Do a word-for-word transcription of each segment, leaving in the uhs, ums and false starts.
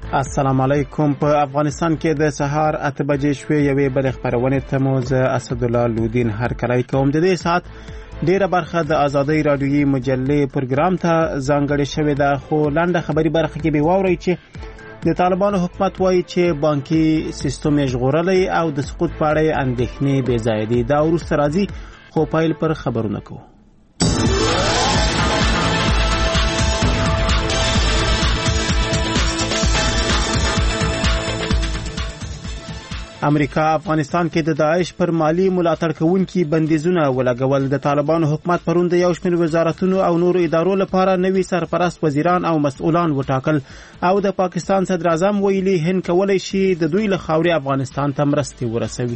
السلام علیکم. په افغانستان کې د سهار اته بجې شوې یوې بلې خپرونې ته مو زه اسدالله لودین هرکلی کوم. د دې ساعت ډیره برخه د آزادۍ رادیویي مجلې پروګرام ته ځانګړې شوې ده، خو لنډه خبري برخه کې به واورئ چې د طالبانو حکومت وایي چې بانکي سیستم یې ژغورلی او د سقوط په اړه یې اندېښنې بې ځایه دي. دا وروسته راځي، خو پیل پر خبرونه کوو. امریکا افغانستان کې د داعش پر مالی ملاتړ کوونکي بندیزونه ولګول. د طالبانو حکومت پرون د یو شمېر وزارتونو او نورو ادارو لپاره نوي سرپرست وزیران او مسؤلان وټاکل او د پاکستان صدر اعظم ویلي هند کولی شي د دوی له خاورې افغانستان ته مرستې ورسوي.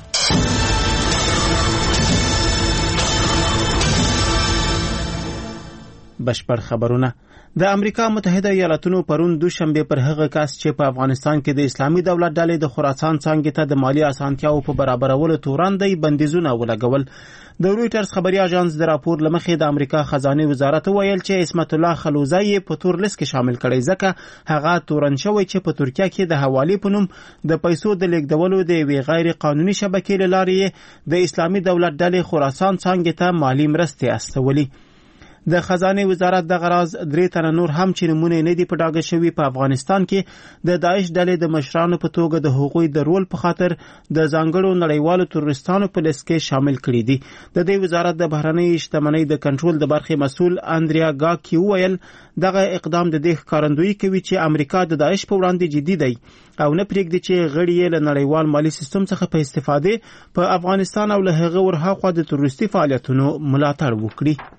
بشپړ خبرونه. د امریکا متحده ایالاتونو پرون دوشنبه پر هغه کس چې په افغانستان کې د اسلامي دولت ډلې د خراسان څانګې ته د مالی اسانتیاو په برابرولو تورن دی بندیزونه ولګول. د رویټرز خبري اژانس د راپور لمخې د امریکا خزانه وزارت ویل چې اسمت الله خلوزی په تور لیست کې شامل کړي، ځکه هغه تورن شوی چې په ترکیه کې د حوالی په نوم د پیسو د لیږدولو د وی غیر قانوني شبکې لارې د اسلامي دولت ډلې خراسان څانګې ته مالی مرستې استولي. د خزانه وزارت د غراز درې تنه نور هم چې نمونه نه دي په ډاګه شوي په افغانستان کې د داعش ډلې د مشرانو په توګه د حقوقي د رول په خاطر د ځانګړو نړیوالو تروریستانو په لیست کې شامل کړي دي. د دې وزارت د بهرنۍ شتمنۍ د کنټرول د برخې مسؤل اندریا گاکی ویل دغه اقدام د دې ښکارندویي کوي چې امریکا د داعش په وړاندې جدي دی او نه پرېږدي چې غړي یې له نړیوال مالی سیستم څخه په استفادې په افغانستان او له هغه ورهاخوا د تروریستي فعالیتونو ملاتړ وکړي.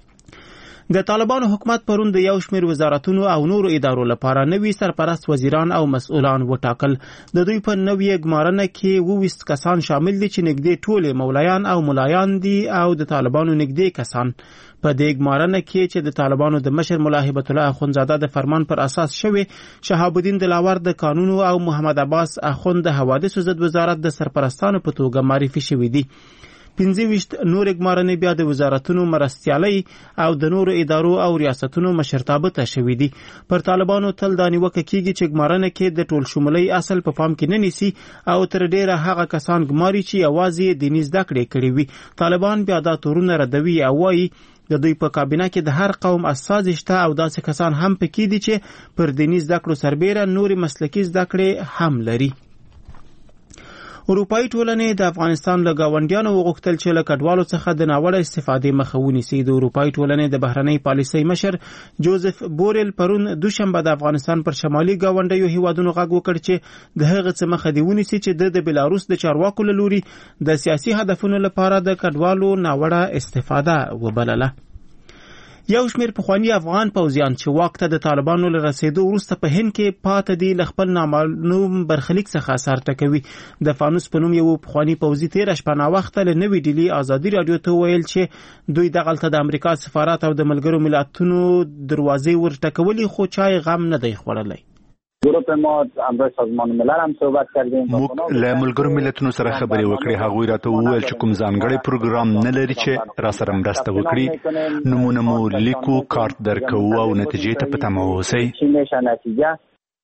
د طالبانو حکومت پرون د یو شمېر وزارتونو او نورو ادارو لپاره نوي سرپرست وزیران او مسؤلان وټاکل. د دوی په نوي ګمارنه کې اوویست کسان شامل دي چې نږدې ټول مولایان او ملایان دي او د طالبانو نږدې کسان. په دې ګمارنه کې چې د طالبانو د مشر ملا هیبت الله اخوندزاده د فرمان پر اساس شوی، شهاب الدین دلاور د قانون او محمد عباس اخوند د حوادثو ضد وزارت د سرپرستانو په توګه معرفي شوي دي. پنځه ویشت نور ګمارنې بیا د وزارتونو مرستیالۍ او د نورو ادارو او ریاستونو مشرتابه ته شوي دي. پر طالبانو تل دا نیوکه کیږي چې ګمارنه کې د ټول شمولي اصل په پام کې نه نیسي او تر ډیره هغه کسان ګماري چې یوازې دیني زده کړې کړې وي. طالبان بیا دا تورونه ردوي او وایي د دوی په کابینه کې د هر قوم استازي شته او داسې کسان هم پکې دي چې پر دیني زده کړو سربیره نوري مسلکي زده کړې هم لري. اروپایي ټولنې د افغانستان له ګاونډیانو وغوښتل چې له کډوالو څخه د ناوړه استفادې مخه ونیسي. د اروپایي ټولنې د بهرنۍ پالیسۍ مشر جوزف بورل پرون دوشنبه د افغانستان پر شمالي ګاونډیو هیوادونو غږ وکړ چې د هغه څه مخه دې ونیسي چې د بلاروس د چارواکو له لوري د سیاسي هدفونو لپاره د کډوالو ناوړه استفاده وبلله. یو شمېر پخواني افغان پوځیان چې واک ته د طالبانو له رسېدو وروسته په هند کې پاته دي له خپل نامعلوم برخلیک څخه اثر ټکوي. د فانوس په نوم یو پخواني پوځي تېره شپه ناوخته له نوې ډیلي ازادي راډیو ته ویل چې دوی دغلته د امریکا سفارت او د ملګرو ملتونو دروازې ورټکولي، خو چای غم نه دی خوړلی. گروه ما همراه سازمان ملل هم صحبت کردیم. موږ له ملګرو ملتونو سره خبرې وکړې. هغوی راته وویل چې کوم ځانګړی پروګرام نه لري چې را سره مرسته وکړي. نمونه مو لیکو، کارت درکوو او نتیجې ته په تمه اوسئ.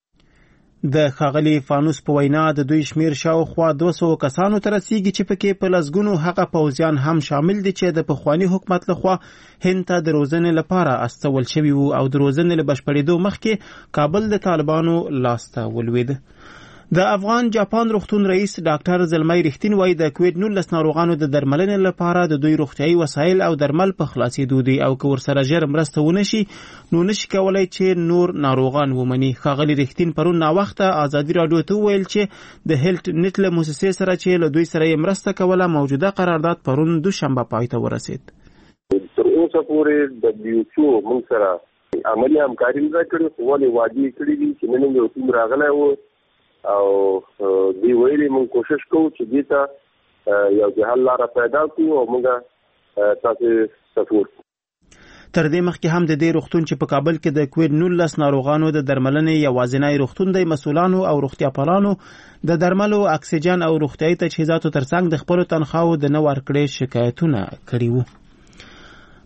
د ښاغلي فانوس په وینا د دوی شمیر شاوخوا دوه سوه کسانو ته رسیږي چې پکې په لسګونو هغه پوځیان هم شامل دي چې د پخواني حکومت لخوا هند ته د روزنې لپاره استول شوي وو او د روزنې له بشپړېدو مخکې کابل د طالبانو لاسته ولوېد. د افغان جاپان روغتون رئیس ډاکټر زلمۍ رښتین وایي د کووډ نولس ناروغانو د درملنې لپاره د دوی روغتیايي وسایل او درمل په خلاصېدو دي او که ورسره ژر مرسته ونه شي نو نشي کولی چې نور ناروغان ومني. ښاغلي رښتین پرون ناوخته ازادي راډیو ته وویل چې د هیلټ نت له موسسې سره چې له دوی سره یې مرسته کوله موجوده قرارداد پرون دوشنبه پای ته ورسېد. تر اوسه پورې د دبليو ایچ او موږ سره عملي همکاري نه کړې، خو ولې وعدې کړې دي چې نن یو ټیم راغلی و او دی ویلي مونږ کوشش کوو چې دې ته یو د حل لاره پیدا کړو او موږ تاسو سپورټ. تر دې مخکې هم د دې روغتون چې په کابل کې د کووډ نولس ناروغانو د درملنې یوازینی روغتون دی، مسؤلانو او روغتیاپالانو د درملو، اکسیجن او روغتیايي تجهیزاتو ترڅنګ د خپلو تنخواو د نه ورکړې شکایتونه کړي وو.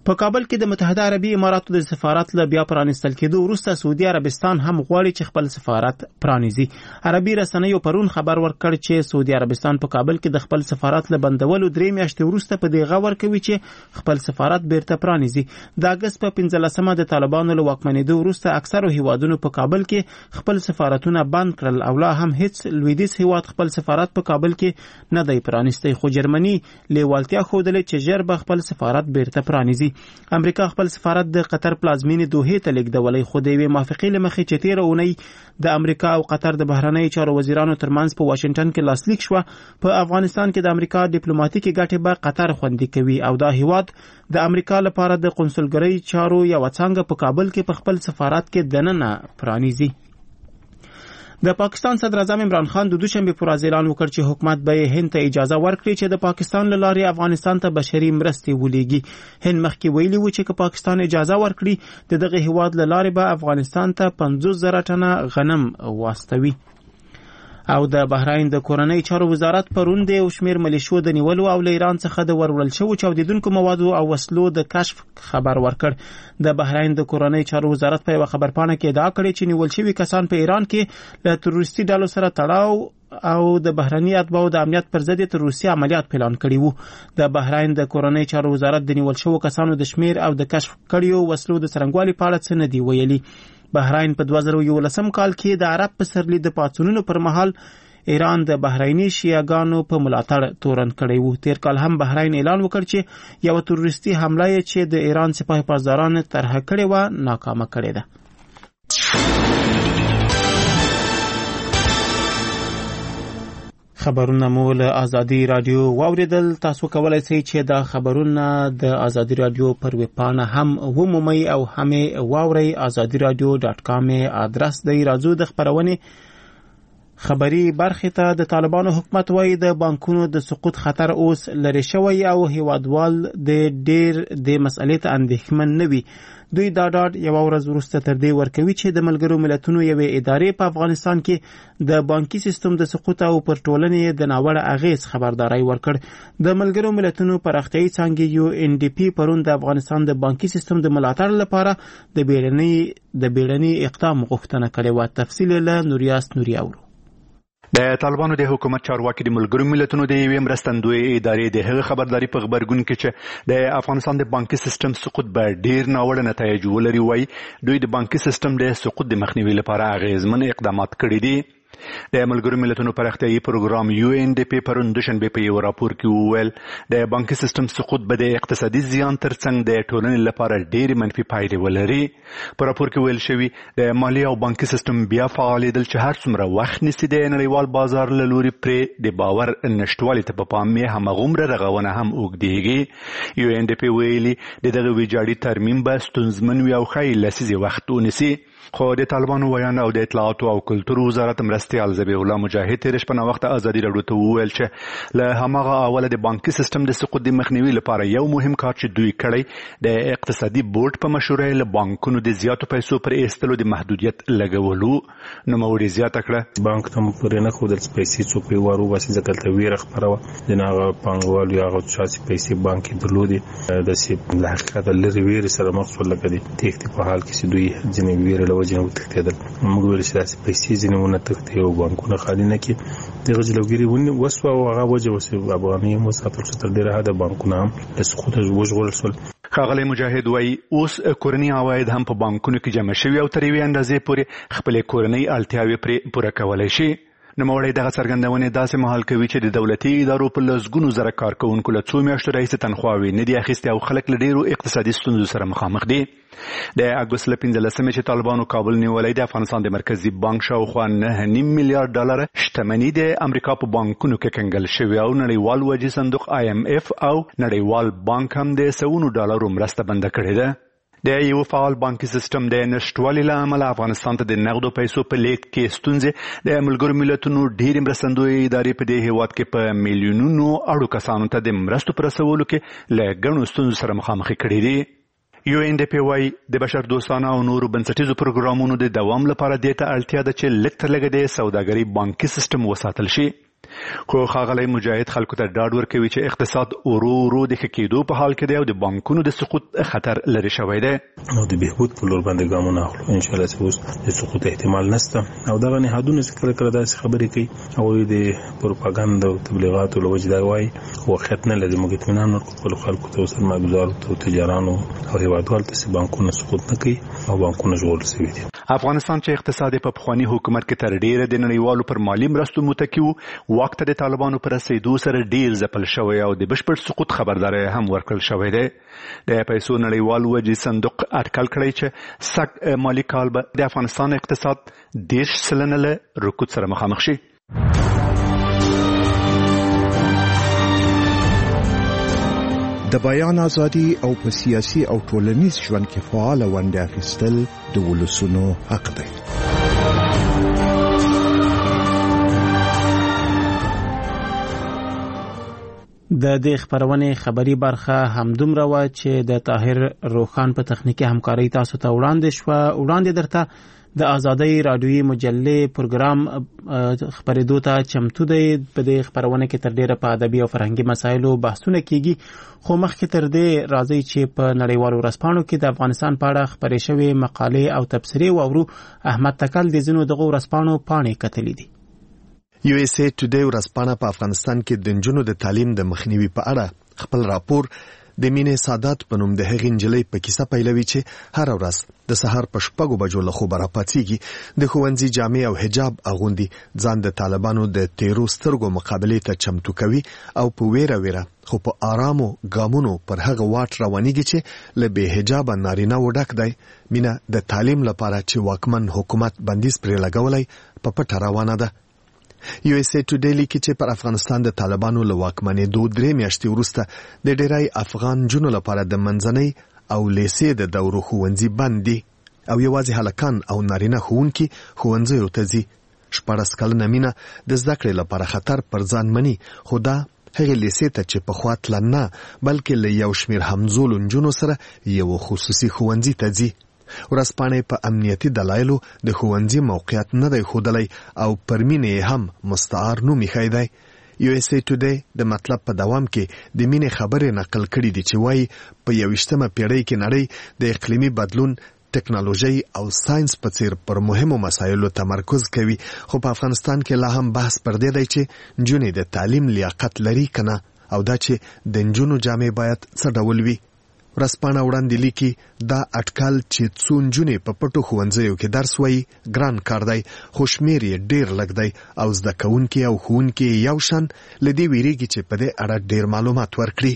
په کابل کې د متحده عربي اماراتو د سفارت له بیا پرانیستل کېدو وروسته سعودي عربستان هم غواړي چې خپل سفارت پرانیزي. عربي رسنیو پرون خبر ورکړ چې سعودي عربستان په کابل کې د خپل سفارت له بندولو درې میاشتې وروسته په دې غور کوي چې خپل سفارت بیرته پرانیزي. د اګست په پنځلسمه د طالبانو له واکمنېدو وروسته اکثرو هیوادونو په کابل کې خپل سفارتونه بند کړل او لا هم هیڅ لویدیځ هیواد خپل سفارت په کابل کې نه دی پرانیستی، خو جرمني لیوالتیا ښودلې چې ژر به خپل سفارت بیرته پرانیزي. امریکا خپل سفارت د قطر پلازمینې دوحې ته لیږدولی، خو د یوې موافقې له مخې چې تېره اونۍ د امریکا او قطر د بهرنیو چارو وزیرانو ترمنځ په واشنګټن کې لاسلیک شوه، په افغانستان کې د امریکا ډیپلوماټیکې ګټې به قطر خوندي کوي او دا هیواد د امریکا لپاره د قونسلګرۍ چارو یوه څانګه په کابل کې په خپل سفارت کې دننه پرانیزي. د پاکستان صدر اعظم عمران خان د دوشنبه پر ورځ اعلان وکړ چې حکومت به هند ته اجازه ورکړي چې د پاکستان له لارې افغانستان ته بشري مرستې ولېږي. هند مخکې ویلي و چې که پاکستان اجازه ورکړي د دغه هیواد له لارې به افغانستان ته پنځوس زره ټنه غنم واستوي. او د بحرین د کورنۍ چارو وزارت پرون د یو شمېر ملیشو د نیولو او له ایران څخه د وروړل شوو چاودیدونکو موادو او وسلو د کشف خبر ورکړ. د بحرین د کورنۍ چارو وزارت په یوه خبرپاڼه کې ادعا کړې چې نیول شوي کسان په ایران کې له تروریستي ډلو سره تړاو او د بهرني اتباعو د امنیت پر ضد تروریستي عملیات پلان کړي وو. د بحرین د کورنۍ چارو وزارت د نیول شوو کسانو د شمیر او د کشف کړیو وسلو د څرنګوالي په اړه څه نه دی ویلي. بحرین په دوه زره یولسم کال کې د عرب پسرلي د پاڅونونو پر مهال ایران د بحرینی شیعاګانو په ملاتړ تورن کړی وو. تیر کال هم بحرین اعلان وکړ چې یو تروریستي حمله یې چې د ایران سپاه پاسداران طرح کړې و ناکامه کړې ده. خبرونه مو له آزادي رادیو واوریدل. تاسو کولای شئ چې دا خبرونه د آزادي رادیو پر ویب پاڼه هم ومومئ او هم واورئ. آزادي رادیو ډاټ کام ادرس دی. راځو د خبرونې خبري برخې ته. د طالبانو حکومت وایي د بانکونو د سقوط خطر اوس لرې شوی او هیوادوال د ډیر د مسئلې ته اندېښمن نه وي. دوی دا ډاډ یوه ورځ وروسته تر دې ورکوي چې د ملګرو ملتونو یوې ادارې په افغانستان کې د بانکي سیستم د سقوط او پر ټولنې د ناوړه اغېز خبرداری ورکړ. د ملګرو ملتونو پراختیایي څانګې یو ان ډي پي پرون د افغانستان د بانکي سیستم د ملاتړ لپاره د بیړني د بیړني اقدام غوښتنه کړې وه. تفصیل له نوریاس نوري اورو. د طالبانو د حکومت چارواکي د ملګرو ملتونو د یوې مرستندویې ادارې د هغه خبرداري په خبرګون کې چې د افغانستان د بانکي سیستم سقوط به ډیر ناوړه نتایج ولري وایي دوی د بانکي سیستم د سقوط د مخنیوي لپاره اغیزمن اقدامات کړي دي. د ملګرو ملتونو پراختیایي پروګرام یو ان ډي پي پرون دوشنبه په یو راپور کې وویل د بانکي سیستم سقوط به د اقتصادي زیان ترڅنګ د ټولنې لپاره ډېرې منفي پایلې ولري. په راپور کې ویل شوي د مالي او بانکي سیستم بیا فعالېدل چې هر څومره وخت نیسي د نړیوال بازار له لوري پرې د باور نشتوالي ته په پام یې هماغومره رغونه هم اوږدېږي. یو ان ډي پي ویلي د دغه ویجاړي ترمیم به ستونزمن وي او ښایي لسیزې وخت ونیسي. خو د طالبانو ویاند او د اطلاعاتو او کلتور وزارت مرستیال ذبیح الله مجاهد تېره شپه ناوخته ازادي راډیو ته وویل چې له هماغه اوله د بانکي سیستم د سقوط د مخنیوي لپاره یو مهم کار چې دوی کړی د اقتصادي بورډ په مشوره له بانکونو د زیاتو پیسو پر ایستلو د محدودیت لګولو. نوموړي زیاته کړه بانک ته پرې نه ښودل چې پیسې څوک پرې واروباسي ځکه دلته ویره خپره وه د هغه پانګوالو یا هغه چا چې پیسې بانک کې درلودې داسې له حقیقته لرې ویرې سره مخ شول لکه د تېښتې په حال کې چې دوی ځینې ویرې له وجې نه وتښتېدل. موږ ویل چې داسې پیسې ځینې ونه تښتي او بانکونه خالي نه کړي. دغه جلوګیري وسوه او هغه وجه وسې افغانۍ هم وساتل شو. تر ډېره حده بانکونه هم له سقوطه وژغورل شول. ښاغلی مجاهد وایي اوس کورني عواید هم په بانکونو کې جمع شوي او تر یوې اندازې پورې خپلې کورنۍ اړتیاوې پرې پوره کولی شي. نوموړی دغه څرګندونې داسې مهال کوي چې د دولتي ادارو په لسګونو زره کارکوونکو له څو میاشتو راهیسې تنخواوې نه دي اخیستې او خلک له ډېرو اقتصادي ستونزو سره مخامخ دي. د اګوست له پنځلسمې چې طالبانو کابل نیولی د افغانستان د مرکزي بانک شاوخوا نهه نیم میلیارډ ډالره شتمني د امریکا په بانکونو کې کنګل شوې او نړیوال وجې صندوق آی ایم اف او نړیوال بانک هم د سوونو ډالرو مرسته بنده کړې ده. د یو فعال بانکي سیستم د نشتوالي له امله افغانستان ته د نغدو پیسو په لیږد کې ستونزې د ملګرو ملتونو ډېرې مرستندویې ادارې په دې هیواد کې په میلیونونو اړو کسانو ته د مرستو په رسولو کې له ګڼو ستونزو سره مخامخ کړي دي. یو ان ډي پي وايي د بشر دوستانه او نورو بنسټیزو پروګرامونو د دوام لپاره دې ته اړتیا ده چې لږ تر لږه د سوداګرۍ بانکي سیستم وساتل شي. خو ښاغلی مجاهد خلکو ته ډاډ ورکوي چې اقتصاد ورو ورو د ښه کېدو په حال کې دی او د بانکونو د سقوط خطر لرې شوی دی او د بهبود په لور باندې ګامونه اخلو ان شاء الله چې اوس د سقوط احتمال نشته او دغه نهادونه چې کله کله داسې خبرې کوي او د پروپاګاندا او تبلیغاتو له وجې دا وایي واقعیت نه لري. موږ اطمینان ورکړو خپلو خلکو ته او سرمایه‌ګزارو ته او تجارانو او هیوادوالو ته چې بانکونه سقوط نه کوي او بانکونه ژغورل شوي دي. افغانستان چې اقتصاد په پخواني حکومت کې تر ډیره د نړیوالو پر مالي مرستو متکی و، وخت د طالبانو پر رسیدو سره ډیر ځپل شوی او د بشپړ سقوط خبرداري هم ورکړل شوی دی. د پیسو نړیوال وجې صندوق اټکل کړی چې سږ مالي کال به د افغانستان اقتصاد دېرش سلنه له رکود سره مخامخ شي. د بیان ازادي او په سیاسي او ټولنیز ژوند کې فعال ونډه اخیستل د ولسونو حق دی. د دې خبرونې خبري برخه همدومره وه چې د طاهر روخان په تخنیکي همکارۍ تاسو ته وړاندې شوه. وړاندې درته د آزادۍ رادیویي مجلې پروګرام خبرېدو ته چمتو دی. په دې خبرونه کې تر ډیره په ادبي او فرهنګي مسایلو بحثونه کیږي، خو مخکې تر دې راځي چې په نړیوالو ورځپاڼو کې د افغانستان په اړه خپرې شوې مقالې او تبصرې واورو. احمد تکل د ځینو دغو ورځپاڼو پاڼې کتلې دي. یو اس اے ټوډے ورځپاڼه په افغانستان کې د نجونو د تعلیم د مخنیوي په اړه خپل راپور د مینې سادات په نوم د هغې نجلۍ په کیسه پیلوي چې هر ورځ د سهار په شپږو بجو له خوبه راپاڅېږي، د ښوونځي جامې او حجاب اغوندي، ځان د طالبانو د تیرو سترګو مقابلې ته چمتو کوي او په ویره ویره خو په آرامو ګامونو پر هغه واټ روانېږي چې له بې حجابه نارینه‌و ډک دی. مینه د تعلیم لپاره چې واکمن حکومت بندیز پرې لګولی په پټه روانه ده. یو اس اے ټوډے لیکي چې پر افغانستان د طالبانو له واکمنېدو درې میاشتې وروسته د ډیری افغان جنو لپاره د منځنۍ او لیسې د دورو ښوونځي بند دي او یوازې هلکان او نارینه ښوونکي ښوونځیو ته ځي. شپاړس کلنه مینه د زده کړې لپاره خطر پر ځان مني، خو دا هغې لیسې ته چې پخوا تله نه بلکې له یو شمېر همزولو نجونو سره یو خصوصي ښوونځي ته ځي. ورځپاڼې په امنیتي دلایلو د ښوونځي موقعیت نه دی ښودلی او پر مینې هم مستعار نوم ایښی دی. یو اس اے ټوډے د مطلب په دوام کې د مینې خبرې نقل کړي دي چې وایي په یویشتمه پیړۍ کې نړۍ د اقلیمي بدلون، ټکنالوژي او ساينس په څیر پر مهمو مسایلو تمرکز کوي، خو په افغانستان کې لا هم بحث پر دې دی چې نجونې د تعلیم لیاقت لري که نه او دا چې د نجونو جامې باید څه ډول وي. ورځپاڼه وړاندې لیکي دا اټکل چې څو نجونې په پټو ښوونځیو کې درس وایي ګران کار دی، خو شمېر یې ډېر لږ دی او زده کوونکي او ښوونکي یو شان له دې ویریږي چې په دې اړه ډېر معلومات ورکړي.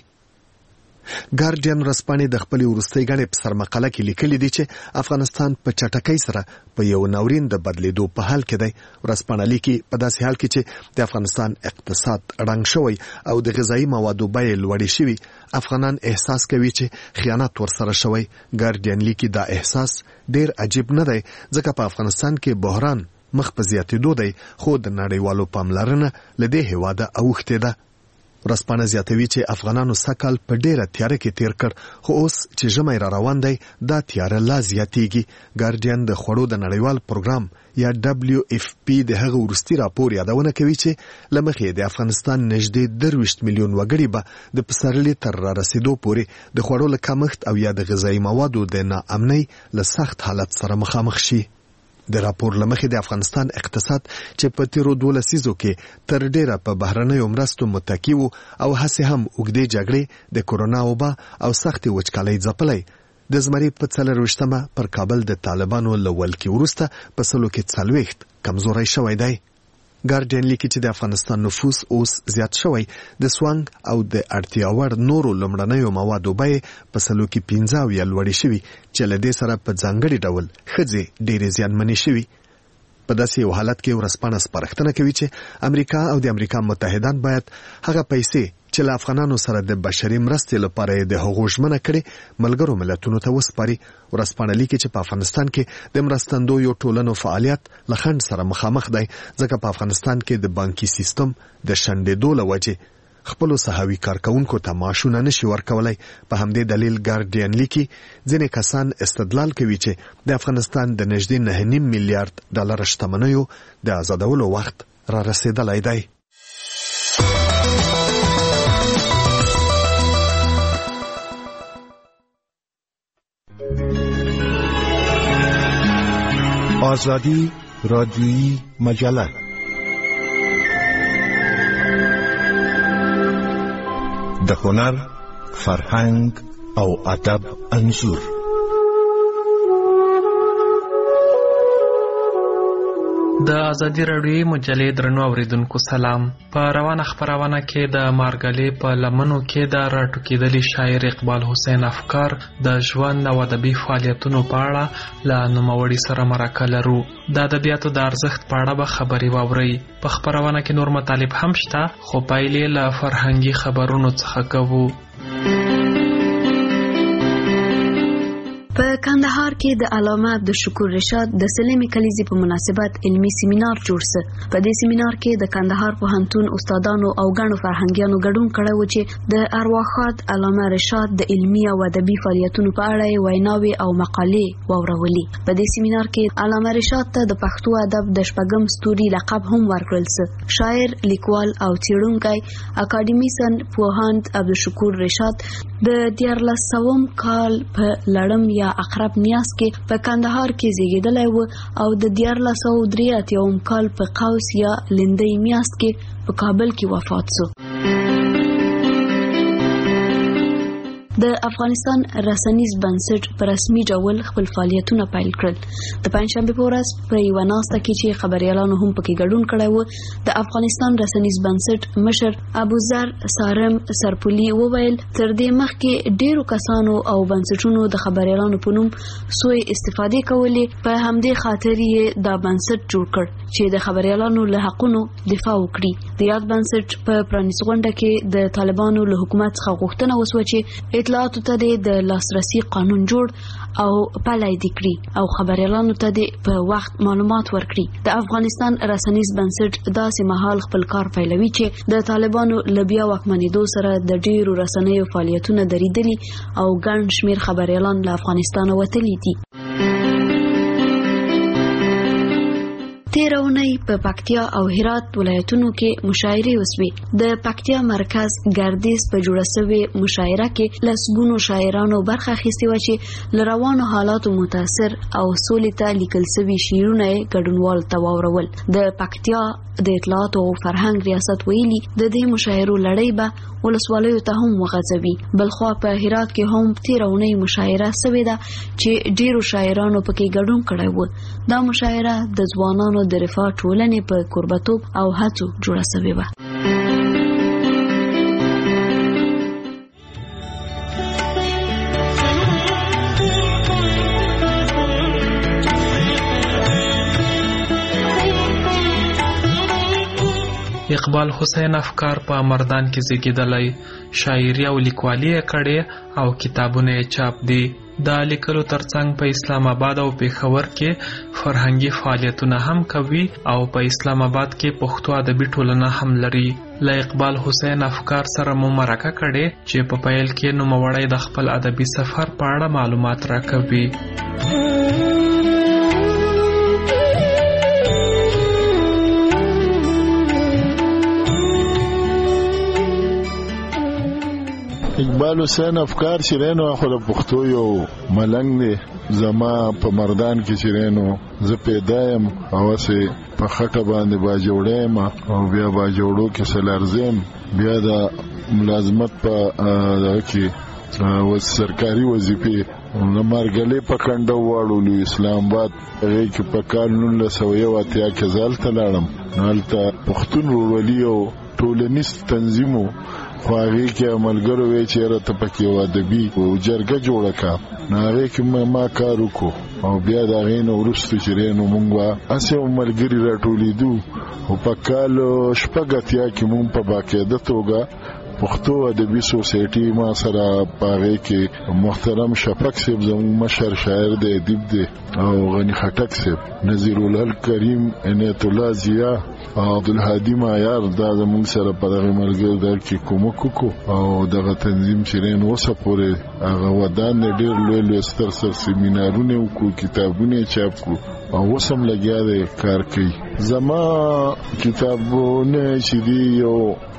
ګارډین ورځپاڼې د خپلې وروستۍ ګڼې په سرمقاله کې لیکلي دي چې افغانستان په چټکۍ سره په یو ناورین د بدلیدو په حال کې دی. ورځپاڼه لیکي په داسې حال کې چې د افغانستان اقتصاد ړنګ شوی او د غذایي موادو بیې لوړې شوي، افغانان احساس کوي چې خیانت ورسره شوی. ګارډین لیکي دا احساس ډېر عجیب نه دی ځکه په افغانستان کې بحران مخ په زیاتېدو دی، خو د نړیوالو پاملرنه له دې هېواده اوښتې ده. ورځپاڼه زیاتوي چې افغانانو سږکال په ډیره تیاره کې تیر کړ، خو اوس چې ژمی را روان دی دا تیاره لا زیاتیږي. ګارډین د خوړو د نړیوال پروګرام یا ډبلیو اف پی د هغه وروستي راپور یادونه کوي چې له مخې د افغانستان نږدې درویشت میلیون وګړي به د پسرلي تر را رسیدو پورې د خوړو له کمښت او یا د غذایي موادو د ناامنۍ له سخت حالت سره مخامخ شي. د راپور له مخې د افغانستان اقتصاد چې په تیرو دولس لسیزو کې تر ډیره په بهرنیو مرستو متکی و او هسې هم اوږدې جګړې، د کورونا وبا او سختې وچکالۍ ځپلی، د زمري په څلرویشتمه پر کابل د طالبانو له ولکې وروسته په سلو کې څلوېښت کمزوری شوی دی. ګارډین لیکي چې د افغانستان نفوس اوس زیات شوی، د سوانګ او د اړتیا وړ نورو لومړنیو موادو بیې په سلو کې پنځه اویا لوړې شوي چې له دې سره په ځانګړي ډول ښځې ډېرې زیانمنې شوي. په داسې یو حالت کې ورځپاڼه سپارښتنه کوي چې امریکا او د امریکا متحدان باید هغه پیسې چې له افغانانو سره د بشري مرستې لپاره یې د هغو ژمنه کړې ملګرو ملتونو ته وسپاري. ورځپاڼه لیکي چې په افغانستان کې د مرستندویو ټولنو فعالیت له خنډ سره مخامخ دی ځکه په افغانستان کې د بانکي سیستم د شنډېدو له وجې خپلو سهاوي کارکوونکو ته معاشونه نشي ورکولی. په همدې دلیل ګارډین لیکي ځینې کسان استدلال کوي چې د افغانستان د نږدې نهه نیم میلیارډ ډالر شتمنیو د آزادولو وخت را رسېدلی دی. آزادی رادیویی مجله. د هنر، فرهنګ او ادب انځور. د ازادي راډیویي مجلې درنو اوریدونکو سلام. په روانه خبرونه کې د مارګلې په لمنو کې د راټوکېدلي شاعر اقبال حسین افکار د ژوند او ادبي فعالیتونو په اړه له نوموړي سره مرکه لرو. د ادبیاتو د ارزښت په اړه به خبرې واورئ. په خبرونه کې نور مطالب هم شته، خو پایلې له فرهنګي خبرونو څخه کوو. په کندهار کې د علامه عبدالشکور رشاد د سلمې کلیزې په مناسبت علمي سیمینار جوړ شو. په دې سیمینار کې د کندهار پوهنتون استادانو او ګڼو فرهنګیانو ګډون کړی و چې د ارواښاد علامه رشاد د علمي او ادبي فعالیتونو په اړه ویناوې او مقالې واورولې. په دې سیمینار کې علامه رشاد ته د پښتو ادب د شپږم ستوري لقب هم ورکړل شو. شاعر، لیکوال او څېړونکی اکاډمیسن پوهاند عبدالشکور رشاد د دیارلس سوم کال په لړم یا اقرب نیاز کې په کندهار کې زیږیدلی و او د دیارلس سوه درې اتیاوم کال په قوس یا لندۍ میاشت کې په کابل کې وفات شو. د افغانستان رسنیز بنسټ په رسمي ډول خپل فعالیتونه پیل کړل. د پنځشنبې په ورځ په یوه ناسته کې چې خبریالانو هم پکې ګډون کړی و، د افغانستان رسنیز بنسټ مشر ابوذر سارم سرپولي وویل تر دې مخکې ډیرو کسانو او بنسټونو د خبریالانو په نوم سوء استفادې کولې، په همدې خاطر یې دا بنسټ جوړ کړ چې د خبریالانو له حقونو دفاع وکړي. د یاد بنسټ په پرانیست غونډه کې د طالبانو له حکومت څخه غوښتنه وسوه چې اطلاعاتو ته د لاسرسي قانون جوړ او پلی دې کړي او خبریالانو ته په وخت معلومات ورکړي. د افغانستان رسنیز بنسټ داسې مهال خپل کار پیلوي چې د طالبانو له بیا واکمنېدو سره د ډیرو رسنیو فعالیتونه دریدلي او ګڼ شمېر خبریالان له افغانستانه وتلي دي. تیره اونۍ په پکتیا او هرات ولایتونو کې مشاعرې وسوې. د پکتیا مرکز ګردیز په جوړه شوې مشاعره کې لسګونو شاعرانو برخه اخیستې وه چې له روانو حالاتو متاثر او سولې ته لیکل شوي شعرونه یې ګډونوالو ته واورول. د پکتیا د اطلاعاتو او فرهنګ ریاست ویلي د دې مشاعرو لړۍ به ولسوالیو ته هم وغځوي. بلخوا په هرات کې هم تیره اونۍ مشاعره شوې ده چې ډیرو شاعرانو پکې ګډون کړی و. دا مشاعره د ځوانانو د رفاه ټولنې په کوربتوب او هڅو جوړه شوې وه. اقبال حسین افکار په مردان کې زیږیدلی، شاعري او لیکوالي یې کړې او کتابونه یې چاپ دي. د لیکلو ترڅنګ په اسلام آباد او پېښور کې فرهنګي فعالیتونه هم کوي او په اسلام آباد کې پښتو ادبي ټولنه هم لري. له اقبال حسین افکار سره مو مرکه کړې چې په پیل کې نوموړی د خپل ادبي سفر په اړه معلومات راکوي. اقبال حسین افکار چې رینو خو د پښتو یو ملنګ دی. زما په مردان کې چې رینو زه پیدا یم او سه په خټه باندې باجوړې ما او بیا باجوړو کې سلارزم بیا د ملازمت په دغه کې و سرکاري وظیفه نو مارګلې په کنده واړو اسلام آباد هغه کې په کال نولس سوه یو اتیا کې ځالته لاړم. نالته پښتون ورولي او ټولنیز تنظیمو خو هغه کې عملګرو وی چې راته پکې و ادبي او جرګه جوړه کا نه هغه کې ما کار وکړو او بیا دا غینو ورستو چې رینو مونږه اسه عملګری راټولیدو او په کال شپږتیا کې مونږ په باقاعده توګه پښتو ادبي سوسایټي ما سره پاره کې محترم شفق صاحب زموږ مشر شاعر دی ادیب دی او غنی خټک صاحب، نذیر الهل کریم، عنایت الله ضیا او عبدالهادي معیار دا زموږ سره په دغه ملګرو در کې کومک وکړو او دغه تنظیم چې رین وسه پورې هغه ودان ډېر لوی لوی ستر ستر سیمینارونه وکړو، کتابونه چاپ کړو او وسم لګیا دی کار کوي. زما کتابونه چې دی یو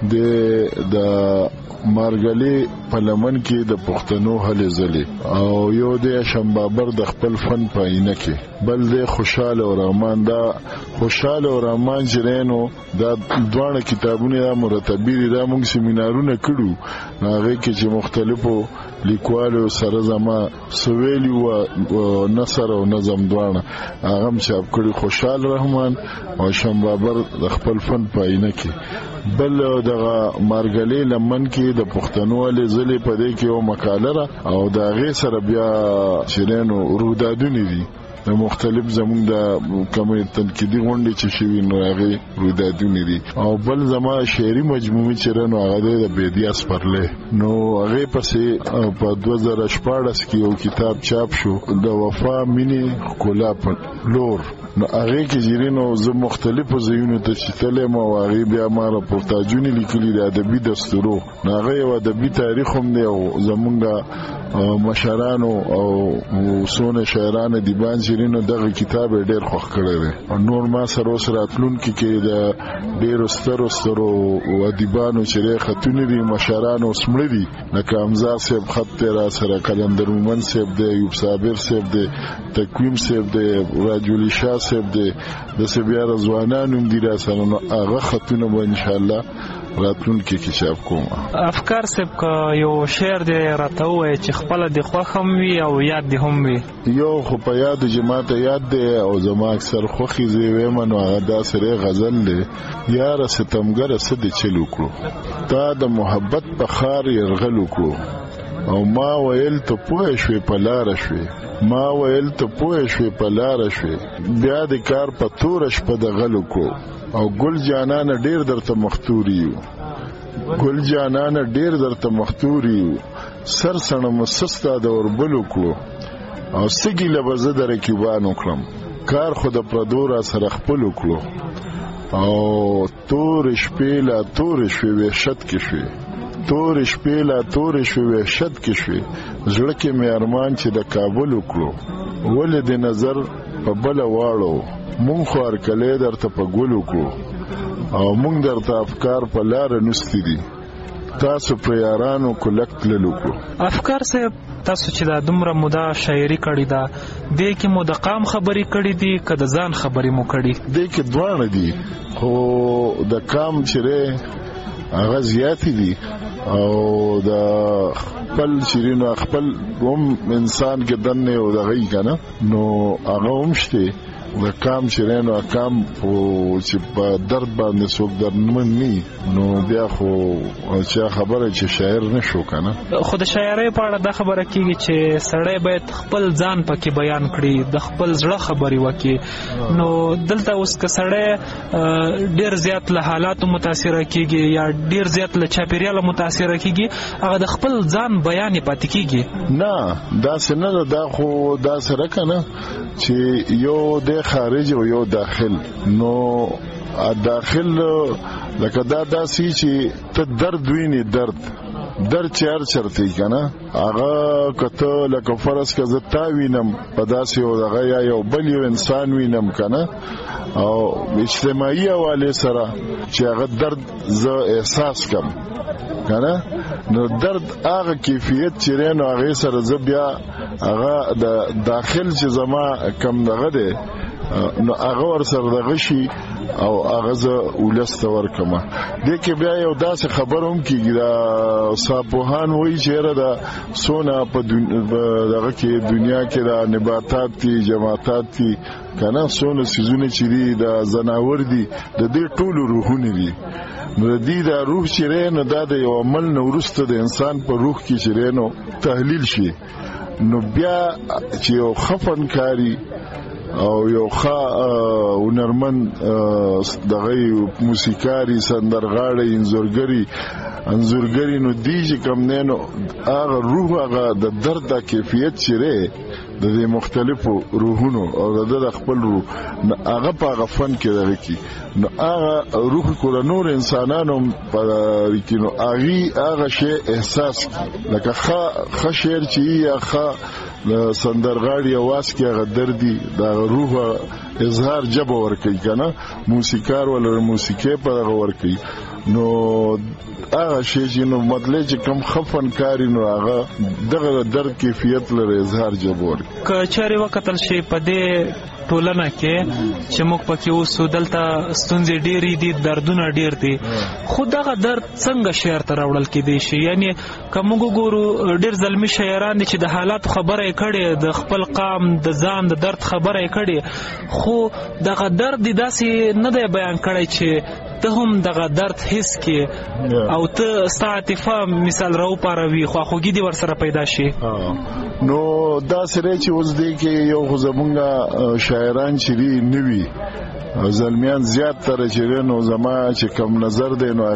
د د مارګلی په لمن کې د پښتنو هلې ځلې او یو د شمبابر د خپل فن په عینه کې بل د خوشاله او رحمان. دا خوشاله او رحمان جرینو دا دوه کتابونه دا مرتبی دي. دا موږ سیمینارونه کړو هغه کې چې مختلفو لیکوالو سره زما سویلی او نثر او نظم دوانه هغه چاپ کړی خوشاله رحمان او شمبابر د خپل فن په عینه کې. بل دغه مارګلی لمن کې د پښتنو له ځلې په دې کې یو مقاله را او دا غي سره بیا شرینو رودادونه دي د مختلف زمون د کومه تنقیدي غونډې چې شوی نو هغه رودادونه دي. او بل زما شعري مجموعه چرنو هغه د بيدیاس پرله نو هغه پسې په دوه زره شپاړس کې یو کتاب چاپ شو د وفا مینی کولا په لور. نو هغه کې جیرینو زه مختلفو ځایونو ته چتلې ما هغه بیا ما راپورتاجونه لیکلي د ادبي دستورو. نو هغه یو ادبي تاریخ هم دی او زمونږ مشرانو او سونه شاعرانو دی باندې جیرینو دغه کتاب ډېر خوښ کړی دی. نور ما سره سره اتلون کې کې د ډېر سترو سترو ادیبانو چې خطونه دي مشرانو سمړي دي لکه حمزه صاحب خط را سره قلندر مومن صاحب دی ایوب صابر صاحب دی تقویم صاحب دی راجولی شاه صاحب دی د سبیا رضوانانو دی را سره نو هغه خطونه به ان شاء الله راتلون کې کې چاپ کوم. افکار صاحب کا یو شعر دی راته وای چې خپل د خوخم وی او یاد دی هم وی. یو خو په یاد جماعت یاد دی او زما اکثر خوخي زی ویم نو هغه دا سره غزل دی یار ستمګر سد چلو کړو تا د محبت په خار يرغلو کړو او ما ویل ته پوه شوې په لار شوې ما ویل ته پوه شوې په لار شوې بیا د کار په تور شپه د غلو کړو او ګل جانان ډیر درته مختوري ګل جانان ډیر درته مختوري سر سنه مسستا د وربلو کړو او سګي لبزه در کیبانو کړم کار خود پردورا سره خپل کړو او تور شپې لا تور شوې وحشت کې شوې تور شپې لا تور شوې وحشت کې شوې زړه کې مې ارمان چې د کابل وکړو ولې د نظر په بل واړو مونږ خو ارکلې درته په ګلو کو او مونږ درته افکار په لار نستی دي تاسو پر یارانو کولکت للو کو. افکار صاحب تاسو چې دا دومره مودا شاعري کړی دا دې کې مو د قام خبري کړی دي که د ځان خبري مو کړی؟ دې کې دوانه دي خو د قام چیرې هغه زیات دي او د خپل شیرینو خپل هم انسان کې دنه او دغه کنه نو هغه هم شته د کام شیرینو کام او چې په درد باندې څوک درمن ني نو بیا خو چې خبره چې شاعر نشو کنه. خو د شاعرۍ په اړه دا خبره کیږي چې سړی باید خپل ځان پکې بیان کړي د خپل زړه خبري وکړي. نو دلته اوس که سړی ډیر زیات له حالاتو متاثر کیږي یا ډیر زیات له چاپیریال متاثر کیږي هغه د خپل ځان بیان پاتې کیږي نه دا څنګه دا خو دا سره کنه چې یو د خارج او یو داخل نو داخل لکه دا داسي چې ته درد ویني درد درد چار چرته کنه هغه کته لکه فرض که زتا وینم په داسې او دغه یا یو بل یو انسان وینم کنه او اجتماعي حواله سره چې هغه درد زه احساس کم کنه نو درد هغه کیفیت چې رینو هغه سره زه بیا هغه د داخل چې زما کم دغه ده نو هغه ور سره دغه شي او هغه ز ولست ورکمه د کې بیا یو داسې خبروم کیږي دا صاحبوهان وایي چې را دا سونا په دغه کې دنیا کې دا نباتات دي جماعتات دي کنه سونه سيزونه چې دي د زناور دي د دې ټولو روحونه دي نو د دې د روح چې رینو دا د یو عمل نو ورسته د انسان په روح کې چې رینو تحلیل شي نو بیا چې یو خفن کاری او یو ښه هنرمن دغه موسیقاري سندرغاړي انځورګري انځورګري نو دی چې کوم نه نو هغه روح هغه د درد د کیفیت چیرې د دې مختلفو روحونو او د خپل روح هغه په هغه فن کې دغه کی نو هغه روح کول نور انسانانو په کینو هغه هغه شی احساس لکه ښه شعر چې یا ښه سندرغاړي आवाज کې هغه دردي د روح اظهار جبه ورکوي کنه موسیقار ولا موسیقي په هغه ورکوي نو هغه شی چې نو مطلب چې کم خفن کاری نو هغه دغه درد کیفیت لري اظهار جبور کچاري وکتل شي په دې ټولنه کې چې موږ پکې اوسو دلته ستونزې ډېرې دي دردونه ډېر دي خو دغه درد څنګه شعر ته راوړل کېدی شي یعنی که موږ ګورو ډېر ظلمي شاعران دي چې د حالاتو خبره یې کړې د خپل قام د ځان د درد خبره یې کړې خو دغه درد داسې نه دی بیان کړی چې ته هم دغه درد حس کې او ته ستا عاطفه مثال راو پاروي خواخوږي دي ورسره پیدا شي نو دا سره چې اوس دی کې یو زمونږه شاعران چې دی نوي زلمیان زیات تر چې نو زما چې کم نظر دی نو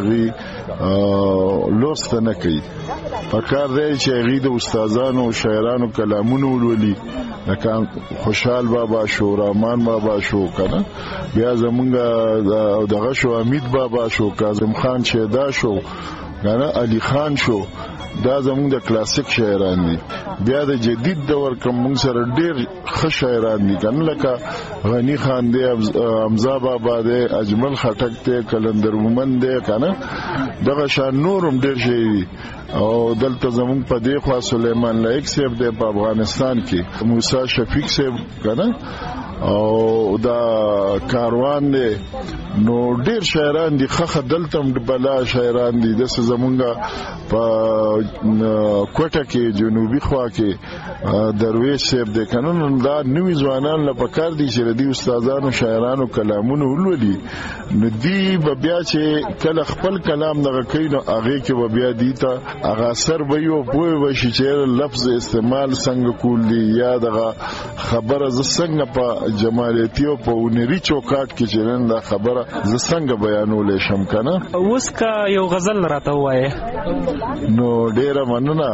هغه لوست نه کوي پکار دی چې هغه د استادانو شاعرانو کلامونه ولولي لکه خوشحال بابا شو رحمان بابا شو کنه بیا زمونږ دغه شو امید بابا شو کاظم خان شیدا شو کنه علی خان شو دا زمونږ د کلاسیک شاعران دي بیا د جدید دور کوم موږ سره ډیر ښه شاعران دي کنه لکه غنی خان دی حمزه بابا دی اجمل خټک دی کلندر مومن دی کنه دغه شان نورم ډیر شي او دلته زمونږ په دی خوا سلیمان لایق صاحب دی په افغانستان کې موسی شفیق صاحب کنه او دا کاروان دی نو ډیر شاعران دي خخ دلتم بلا شاعران دي د زمونږه په کوټه کې جنوبي خوا کې درویش صاحب دی کنه دا نوې ځوانان له پکار دي چې د استادانو شاعرانو کلامونه ولولي نو دی بیا چې کله خپل کلام دغه کینو هغه کې بیا دی ته هغه اثر به یو پوي وشي چې لفظ استعمال څنګه کول دي یا دغه خبره ز څنګه په جمالیتی او په ونری چوکاټ کې چې نن دا خبره ز څنګه بیانول شم کنه اوس کا یو غزل راته وایي نو ډیره مننه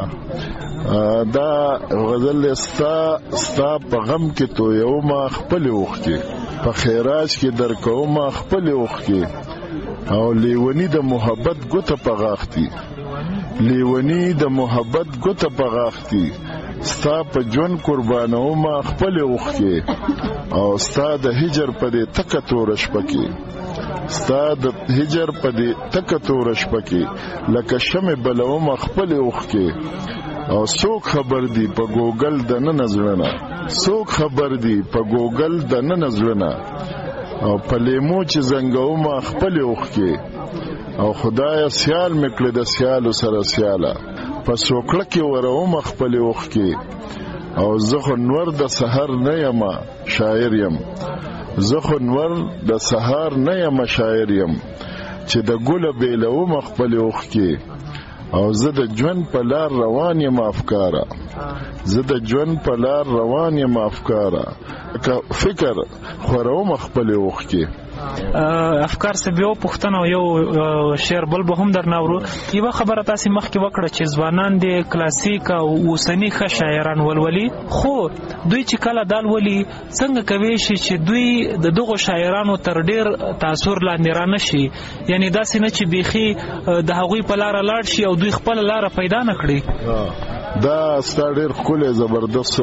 دا غزل استا استا په غم کې تو یو ما خپل وخت کې په خیراج کې در کوم ما خپل وخت کې او لیونی د محبت ګوته په غاختي لیونی د محبت ګوته په غاختي ستا په جون قربانو ما خپل وخت کې او ستا د هجر په دې تک تورش پکې ستا د هجر په دې تک تورش پکې لکه شمع بلو ما خپل وخت کې او څوک خبر دی په ګوګل د نه نظرنا څوک خبر دی په ګوګل د نه نظرنا او په لیمو چې زنګو ما خپل وخت کې او خدای سیال مکړه د سیالو سره سیاله په سوکړه کې وروم خپل وخت کې او زه نور د سحر نه یم شاعر یم زه نور د سحر نه یم شاعر یم چې د ګل بیلوم خپل وخت کې او زه د ژوند په لار روان یم افکارا زه د ژوند په لار روان یم افکارا که فکر خوروم خپل وخت کې افکار څه بیا پښتنه یو شعر بل به هم درناورو یو خبره تاسو مخکې وکړه چې ځوانان د کلاسیک او اوسنی ښه شاعران ولولي خو دوی چې کله دال ولي څنګه کوي چې دوی د دغه شاعرانو تر ډیر تاثیر لاندې را نشي یعنی داسې نه چې بيخي د هغوی په لار لاړ شي او دوی خپل لار پیدا نه کړي دا ستاره خپل زبردست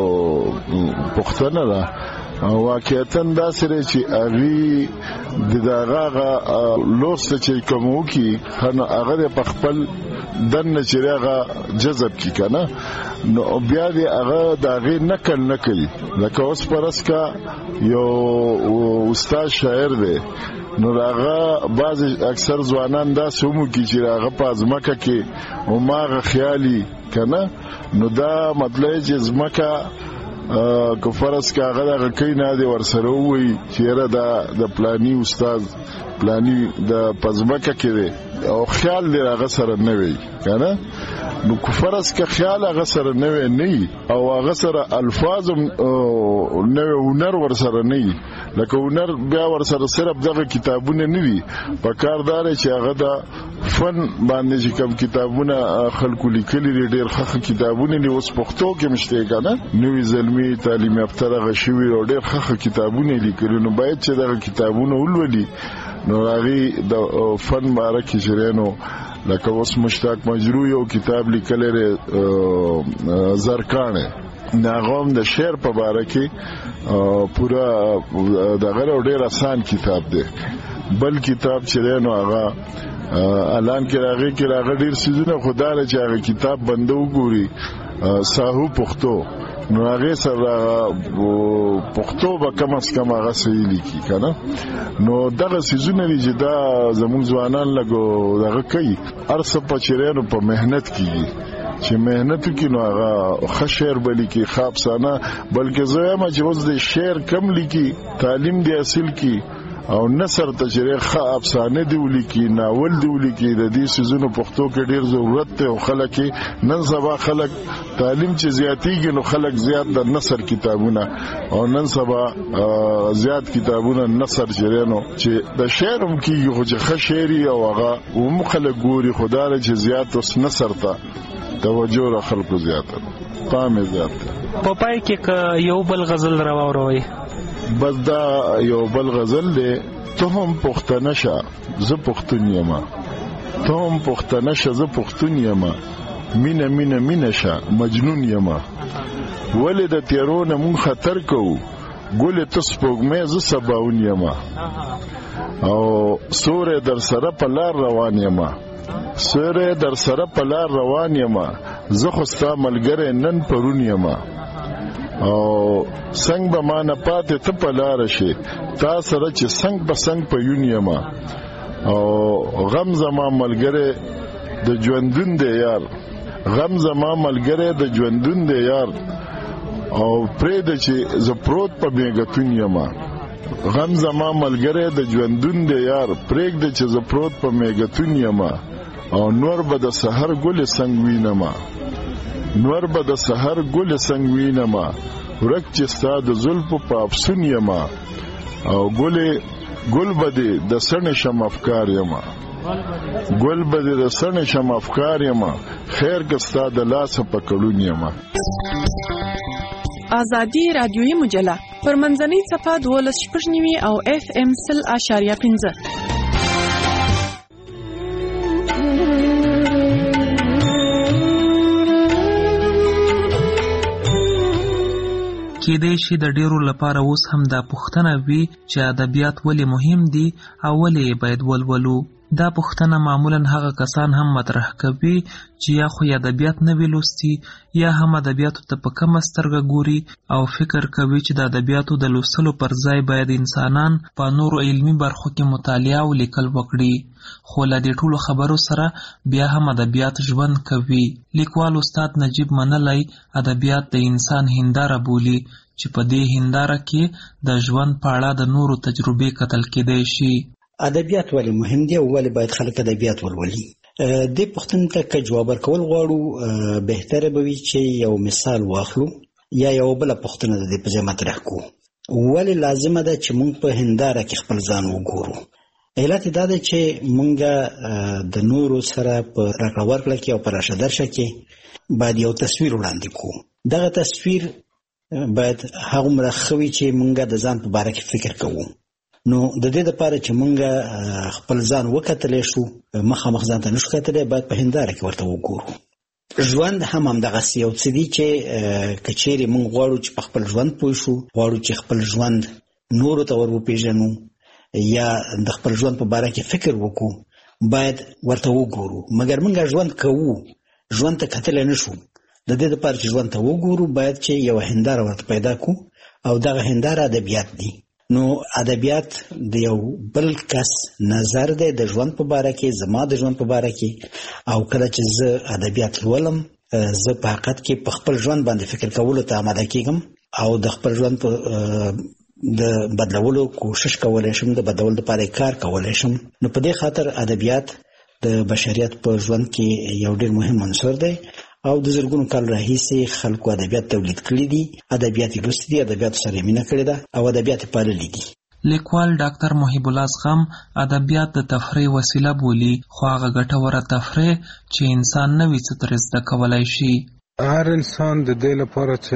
پښتنه ده واقعیتاً دا سره چې اغي د دغه لوست چې کومو کی خنه هغه په خپل دنه چې هغه جذب کی کنه نو بیا دی هغه دغه نقل نه کوي لکه اوس پرس کا یو استاد شاعر دی نو هغه بعض اکثر ځوانان دا سمو کی چې هغه په ځمکه کې او ماغه خیالي کنه نو دا مطلب چې ځمکه که فرض که هغه دغه کوي نه دی ورسره ووایي چېره دا د پلاني استاد پلاني د پزمکه کې دی او خیال دی هغه سره نه وي که نه نو که فرض که خیال هغه سره نه وي نه او هغه سره الفاظ نه وي هنر ورسره نه وي لکه هنر بیا ور سره صرف دغه کتابونه نه دي په کاردار چې هغه د فن باندې چې کوم کتابونه خلکو لیکلي ډېر ښه کتابونه دي اوس پښتو کې مشته کنه نوې زلمی تعلیم یافته غشوي او ډېر ښه کتابونه لیکلي نو باید چې دغه کتابونه ولولي نو هغه د فن باره کې جوړینو لکه اوس مشتاق مجروح یو کتاب لیکلی زرکانه ناغوم د شعر په باره کې پورا دغه ډېر آسان کتاب دی بل کتاب چې نو هغه اعلان کې راغی کې راغی ډېر سيزونه خدای چې هغه کتاب بنده وګوري ساهو پښتو نو هغه سره پښتو به کم از کم هغه صحیح لیکي کنه نو دغه سيزونه چې دا زموږ ځوانان لګو دغه کوي ارسه په چیرانو په مهنت کیږي چې مهنت کې نو هغه ښه شعر بلی کې خاصانه بلکې زما چې اوس د شعر کم لیکي تعلیم دی اصل کې او نثر تجریح ښه افسانه دی ولیکي ناول دی ولیکي د دې سيزونو پښتو کې ډېر ضرورت ته او خلک نن سبا خلک تعلیم چې زیاتیږي نو خلک زیات د نثر کتابونه او نن سبا زیات کتابونه نثر جریانو چې د شعر هم کېږي خو چې ښه شعري او هغه هم خلک ګوري خدای چې زیات اوس نثر ته توجه را خلکو زیاته پام زیات په پای کې یو بل غزل راووروي بس دا یو بل غزل دی ته هم پښتنه شه زه پښتون یم ته هم پښتنه شه زه پښتون یم مینه مینه مینه شه مجنون یم ولې د تیرونه مون خطر کوو ګولې ته سپوږمۍ زه سباون یم او سورې در سره په لار روان یم سورې در سره په لار روان یم زه خو ستا ملګری نن پرون یم او څنګه به ما نه پاتې ته په لار شي تا سره چې څنګه په څنګه په یون یم او غم زما ملګری د ژوندون دی یار غم زما ملګری د ژوندون دی یار او پرې د چې ز پروت په بیګتون یم غم زما ملګری د ژوندون دی یار پرې د چې ز پروت په میګتون یم او نور به د سحر ګل څنګه وینم نور به د سحر ګل څنګه وینم ورک چې ستا د زلفو په افسون یم او ګل ګل به د سن شم افکار یم ګل به د سن شم افکار یم خیر که ستا د لاس په کړون یم آزادی رادیویی مجله پر منځنۍ صفحه دولس شپږ نیوي او اف ام سل اشاریه پنځه کېدای شي د ډیرو لپاره اوس هم دا پوښتنه وي چې ادبیات ولې مهم دي او ولې باید ولولو. دا پوښتنه معمولا هغه کسان هم مطرح کوي چې یا خو ادبیات نه وی لوستي یا هم ادبیاتو ته په کمه سترګه ګوري او فکر کوي چې د ادبیاتو د لوستلو پر ځای باید انسانان په نورو علمي برخو کې مطالعه او لیکل وکړي. خو له دې ټولو خبرو سره بیا هم ادبیات ژوند کوي. لیکوال استاد نجیب منلی ادبیات د انسان هنداره بولي چې په دې هنداره کې د ژوند په اړه د نورو تجربې کتل کېدای شي. ادبیات ولې مهم دي او ولې باید خلک ادبیات ولولي؟ دې پوښتنې ته که جواب ورکول غواړو بهتره به وي چې یو مثال واخلو یا یو بله پوښتنه د دې په ځای مطرح کړو. ولې لازمه ده چې موږ په هنداره کې خپل ځان وګورو؟ علت دا ده چې موږ د نورو سره په راکړه ورکړه کې او په راشه درشه کې باید یو تصویر وړاندې کړو. دغه تصویر باید هغومره ښه وي چې موږ د ځان په باره کې فکر کوو. نو د دې لپاره چې موږ خپل ځان وکتلی شو مخامخ ځان ته نشو کتلی باید په هنداره کې ورته وګورو. ژوند هم همدغسې یو څه دي چې که چیرې موږ غواړو چې په خپل ژوند پوه شو غواړو چې خپل ژوند نورو ته ور وپېژنو یا د خپل ژوند په باره کې فکر وکړو باید ورته وګورو. مګر موږ ژوند کوو ژوند ته کتلی نشو. د دې لپاره چې ژوند ته وګورو باید چې یو هنداره ورته پیدا کړو او دغه هنداره ادبیات دي. نو ادبیات د یو بل کس نظر دی د ژوند په باره کې زما د ژوند په باره کې او کله چې زه ادبیات لولم زه په حقیقت کې په خپل ژوند باندې فکر کولو ته آماده کېږم او د خپل ژوند په د بدلولو کوشش کولی شم د بدلولو لپاره کار کولی شم. نو په دې خاطر ادبیات د بشریت په ژوند کې یو ډېر مهم عنصر دی او د زرګونو کال راهیسې خلکو ادبیات تولید کړي دي. ادبیات لوستي دي ادبیاتو سره مینه کړې ده او ادبیات پاللي دي. لیکوال ډاکټر محب الله زغم ادبیات د تفریح وسیله بولي، خو هغه ګټوره تفریح چې انسان نوي څه ترې زده کولی شي. هر انسان د دې لپاره چې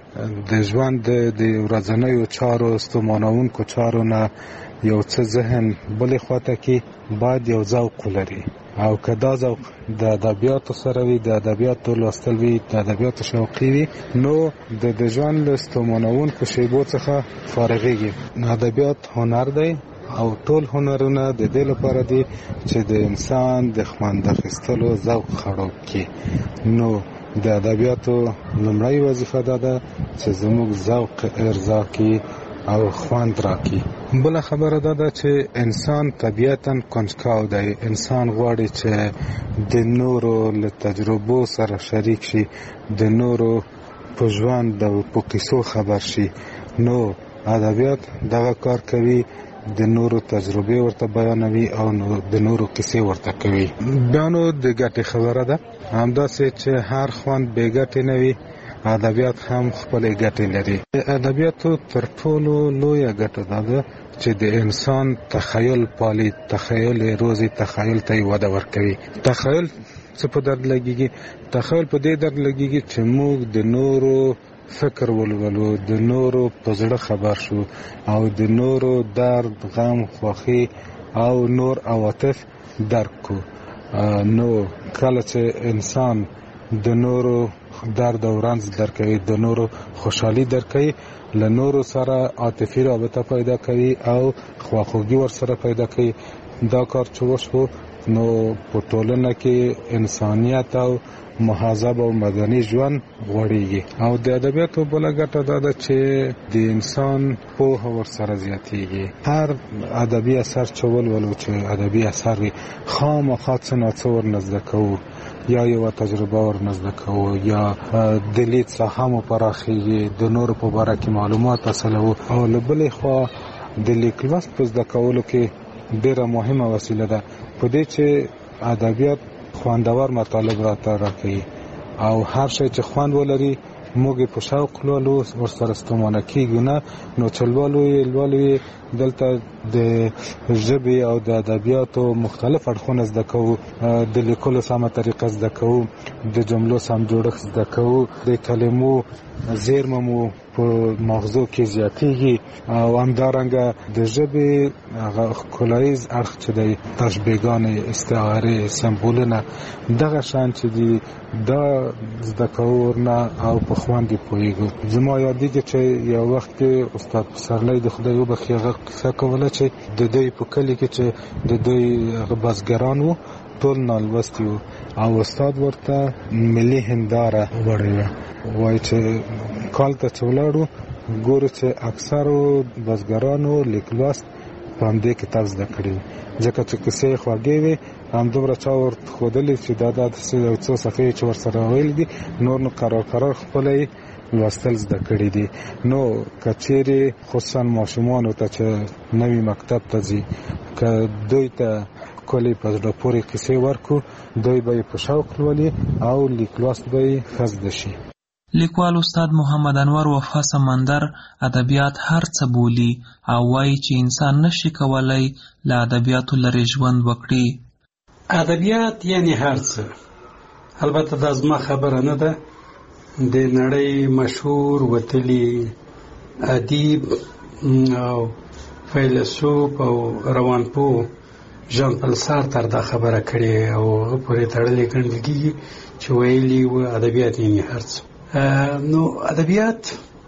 د ژوند د ورځنیو چارو ستومانوونکو چارو نه یو څه ذهن بلې خواته کې باید یو ذوق ولري، او که دا ذوق د ادبیاتو سره وي، د ادبیاتو لوستل وي، د ادبیاتو شوقي وي، نو د د ژوند له ستومانوونکو شیبو څخه فارغېږي. ادبیات هنر دی او ټول هنرونه د دې لپاره دي چې د انسان د خوند اخیستلو ذوق خړوب کړي. نو د ادبیاتو لومړی وظیفه دا ده چې زموږ ذوق ارضا کړي او خوند راکړي. بله خبره دا ده چې انسان طبیعتاً کنجکاو دی. انسان غواړي چې د نورو له تجربو سره شریک شي، د نورو په ژوند او په قصو خبر شي. نو ادبیات دغه کار کوي، د نورو تجربې ورته بیانوي او د نورو کیسې ورته کوي. بیا نو د ګټې خبره ده، همداسې چې هر خوند بې ګټې نه وي، ادبیات هم خپلې ګټې لري. ادبیاتو تر ټولو لویه ګټه دا ده چې د انسان تخیل پالي، تخیل یې روزي، تخیل ته یې وده ورکوي. تخیل څه په درد لګېږي؟ تخیل په دې درد لګېږي چې موږ د نورو فکر ولولو، د نورو په زړه خبر شو او د نورو درد، غم، خوښي او نور عواطف درک کو. نو کله چې انسان د نورو درد او رنځ درک کوي، د نورو خوشحالي درک کوي، له نورو سره عاطفي رابطه پیدا کوي او خواخوږي ورسره پیدا کوي. دا کار چې وشو نو په ټولنه کې انسانیت او مهذب او مدني ژوند غوړېږي. او د ادبیاتو بله ګټه دا ده چې د انسان پوهه ورسره زیاتېږي. هر ادبي اثر چې ولولو، چې ادبي اثر وي، خامخا څه نه څه ورنه زده کوو، یا یوه تجربه ورنه زده کوو، یا د لید ساحه مو پراخېږي، د نورو په باره کې معلومات حاصلوو. او له بلې خوا د لیک لوست په زده کولو کې ډېره مهمه وسیله ده په دې چې ادبیات خوندور مطالب راته راکوي، او هر شی چې خوند ولري موږ په شوق لولو، ورسره ستومانه کېږو نه. نو چې لولو یې لولو یې دلته د ژبې او د ادبیاتو مختلف اړخونه زده کوو، د لیکلو سمه طریقه زده کوو، د جملو سم جوړښت زده کوو، د کلمو زیرمه مو په مغزو کې زیاتېږي، او همدارنګه د ژبې هغه ښکلاییز اړخ چې دی، تشبیهګانې، استعارې، سمبولونه، دغه شیان چې دي دا زده کوو ورنه او په خوند یې پوهېږو. زما یادېږي چې یو وخت کې استاد پسرلی د خدای وبخښي هغه قصه کوله چې د دوی په کلي کې چې د دوی بزګران وو، ټول نالوستي وو، او استاد ورته ملي هنداره وړې وه. وایي چې کال ته چې ولاړو ګورو چې اکثرو بزګرانو لیک لوست په همدې کتاب زده کړي، ځکه چې کیسې یې خوږې وې، همدومره چا ورته ښودلې چې دا داسې یو څو صفحې چې ورسره ویلي دي، نور نو قرار قرار خپله یې لوستل زده کړي دي. نو که چیرې خصوصا ماشومانو ته چې نوي مکتب ته ځي، که دوی ته ښکلې په زړه پورې کیسې ورکړو، دوی به یې په شوق لولي او لیک لوست به یې ښه زده شي. لیکوال استاد محمد انور وفا سمندر ادبیات هر څه بولي او وایي چې انسان نشي کولای له ادبیاتو لرې ژوند وکړي. ادبیات یعنی هر څه. البته دا زما خبره نه ده، د نړۍ مشهور وتلی ادیب او فیلسوف او روانپوه ژان پل سارتر دا خبره کړې او هغه پورې تړلې ګڼل کېږي چې ویلي و ادبیات یعنی هر څه. نو ادبیات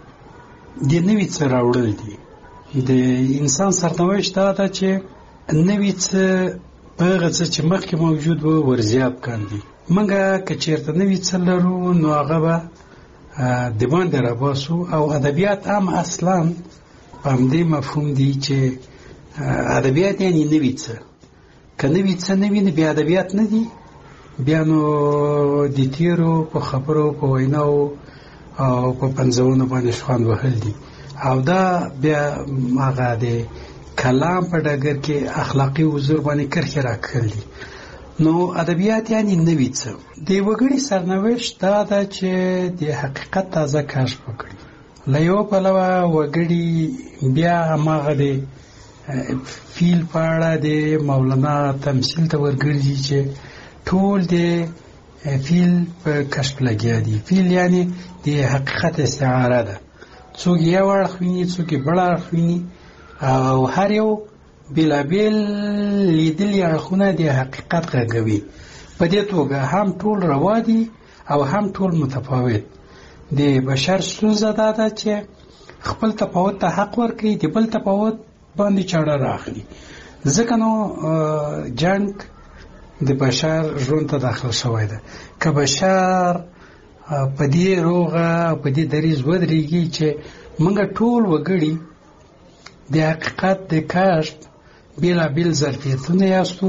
د نوي څه راوړل دي. د انسان سرنوشت دا ده چې نوي څه په هغه څه چې مخکې موجود و ورزیات کاندي. موږ که چېرته نوي څه لرو نو هغه به د باندې راباسو. او ادبیات هم اصلا په همدې مفهوم دي چې ادبیات یعنی نوي څه. که نوي څه نه وي نو بیا ادبیات نه دي، بیا نو د تیرو په خبرو، په ویناو او په پنځونو باندې خوند وهل دي. او دا بیا هغه د کلام په ډګر کې اخلاقي حضور باندې کرښې راکړل دي. نو ادبیات یعنی نوي څه. د وګړي سرنوشت دا ده چې د حقیقت تازه کشف وکړي. له یو پلوه وګړي بیا هماغه د فیل په اړه د مولانا تمثیل ته ورګرځي چې ټول د فیل په کشف لګیا دي. فیل یعنی د حقیقت استعاره ده، څوک یو اړخ ویني څوک بل اړخ ویني او هر یو بېلابېل لیدلي اړخونه د حقیقت غږوي. په دې توګه هم ټول روا دي او هم ټول متفاوت. د بشر ستونزه دا ده چې خپل تفاوت ته حق ورکړي، د بل تفاوت باندې چاړه راخلي. ځکه نو جنگ د بشر ژوند ته داخل شوی ده. که بشر په دې روغه په دې دریځ ودرېږي چې موږ ټول وګړي د حقیقت د کشف بېلابېل ظرفیتونه یاستو،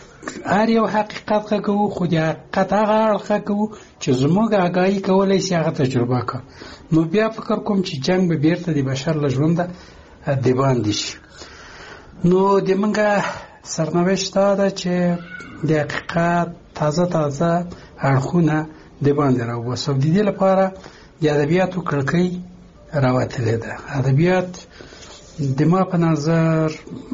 هر یو حقیقت غږوو، خو د حقیقت هغه اړخ غږوو چې زموږ آګاهي کولی شي هغه تجربه کړو، نو بیا فکر کوم چې جنگ به بیرته د بشر له ژونده د باندې شي. نو د موږ سرنوشت دا ده چې د حقیقت تازه تازه اړخونه د باندې راوباسو. د دې لپاره د ادبیاتو کړکۍ راوتلې ده. ادبیات د ما په نظر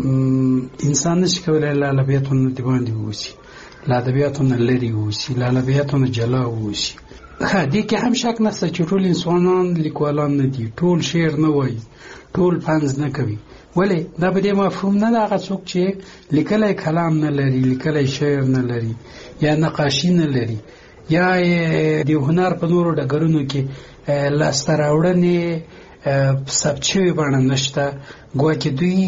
انسان نشي کولی له ادبیاتو نه د باندې ووسي، له ادبیاتو نه لرې ووسي، له ادبیاتو نه جلا ووسي. ها دې کې هم شک نشته چې ټول انسانان لیکوالان نه دي، ټول شعر نه وایي، ټول طنز نه کوي. ولې دا به دې مفهوم نه ده هغه څوک چې لیکلی کلام نه لري، لیکلی شعر نه لري، یا نقاشي نه لري، یا د هنر په نورو ډګرونو کې لاسته راوړنې ثبت شوې بڼه نشته، ګواکې دوی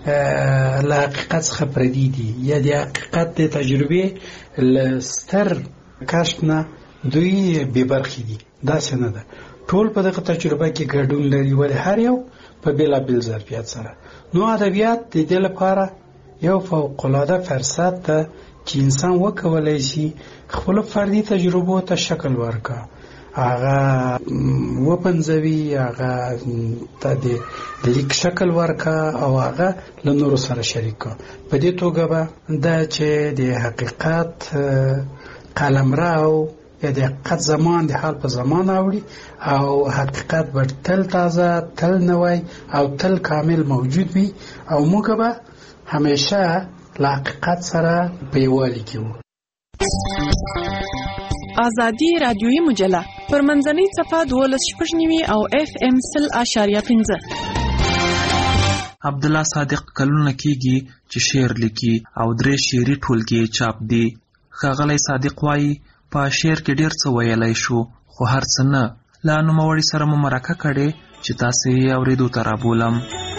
له حقیقت څخه پردي دي، یا د حقیقت د تجربې له ستر کشف نه دوی بې برخې دي. داسې نه ده، ټول په دغه تجربه کې ګډون لري، ولې هر یو په بېلابېل ظرفیت سره. نو ادبیات د دې لپاره یو فوق‌العاده فرصت ده چې انسان وکولی شي خپلو فردي تجربو ته شکل ورکړي، هغه وپنځوي، هغه ته د لیک شکل ورکړه او هغه له نورو سره شریک کړه. په دې توګه به دا چې د حقیقت قلمرو یا د حقیقت زمان د حال په زمان اوړي او حقیقت به تل تازه، تل نوی او تل کامل موجود وي او موږ به همیشه له حقیقت سره په یووالي کې وو. ازادي رادیویي مجله پر منځنۍ صفحه دولس شپږ نوي او اف ام سل اشاریه پنځه. عبدالله صادق کلونه کېږي چې شعر لیکي او درې شعري ټولګې چاپ دي. ښاغلی صادق وایي په شعر کې ډېر څه ویلی شو، خو هر څه نه. له نوموړي سره مو مرکه کړې چې تاسې یې اورېدو ته رابولم.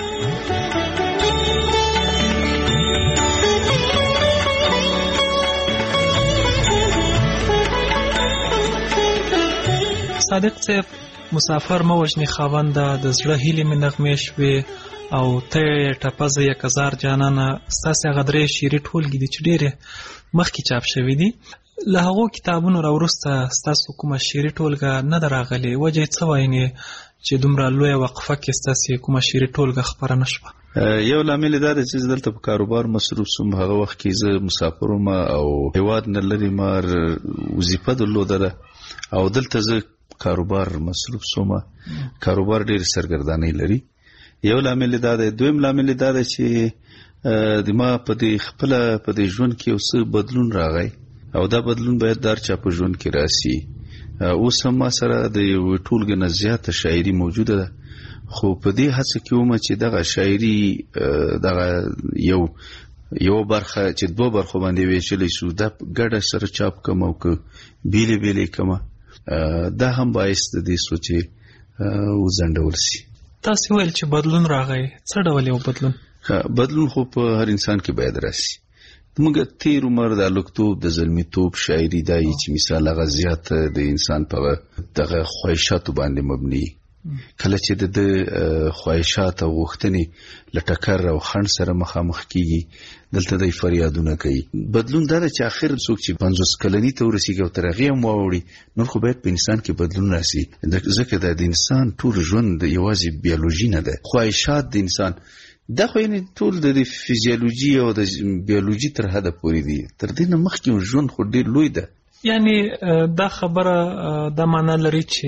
صادق صاحب، مسافر مه وژنې خاونده، د زړه هیلې مې نغمې شوې او ته یې ټپزه یک هزار جانانه. ستاسې هغه درې شعري ټولګې دي چې ډېرې مخکې چاپ شوي دي، له هغو کتابونو راوروسته ستاسو کومه شعري ټولګه نه ده راغلې؟ وجه یې څه وایي چې دومره لویه وقفه کې ستاسې کومه شعري ټولګه خپره نه شوه؟ یو لامل دا دی چې دلته په کاروبار مصروف سوم. هغه وخت کې زه مسافر وم او هېواد نه لرې ما وظیفه درلوده او دلته زه کاروبار مصروف سوم. کاروبار ډېر سرګردانۍ لري. یو لامل دا دی. دویم لامل دا دی چې د ما په دې خپله په دې ژوند کې یو څه بدلون راغی او دا بدلون باید در چا په ژوند کې راسي. اوس هم ما سره د یو ټولګې نه زیاته شاعري موجوده ده، خو په دې هڅه کې وم چې دغه شاعري دغه یو یو برخه چې دوه برخو باندې ویشلی شو دا ګډه سره چاپ کړم او که بیلې بیلې کړم. دا هم باعث د دې سو چې وځنډول شي. تاسې ویل چې بدلون راغی، څه ډول یو بدلون؟ بدلون خو په هر انسان کې باید راسي. موږ تیر عمر د لوکتوب د زلمیتوب شاعري دا چې مثال هغه زیات د انسان په دغه خواهشاتو باندې مبني. کله چې د خواهشات او غوښتنې له ټکر او خنډ سره مخامخ کیږي دلته د فریادونه کوي. بدلون دا چې اخر څوک چې پنځوس کلنۍ ته ورسیږي او تر هغې هم واوړي نور خو باید په انسان کې بدلون راسي. ځکه دا د انسان ټول ژوند یوازې بیولوژي نه ده. خواهشات د انسان دا خو یعنې ټول د فیزیولوژي او د بیولوژي تر حده پورې دي. تر دې نه مخکې ژوند خو ډېر لوی ده. یعنی دا خبره دا معنا لري چې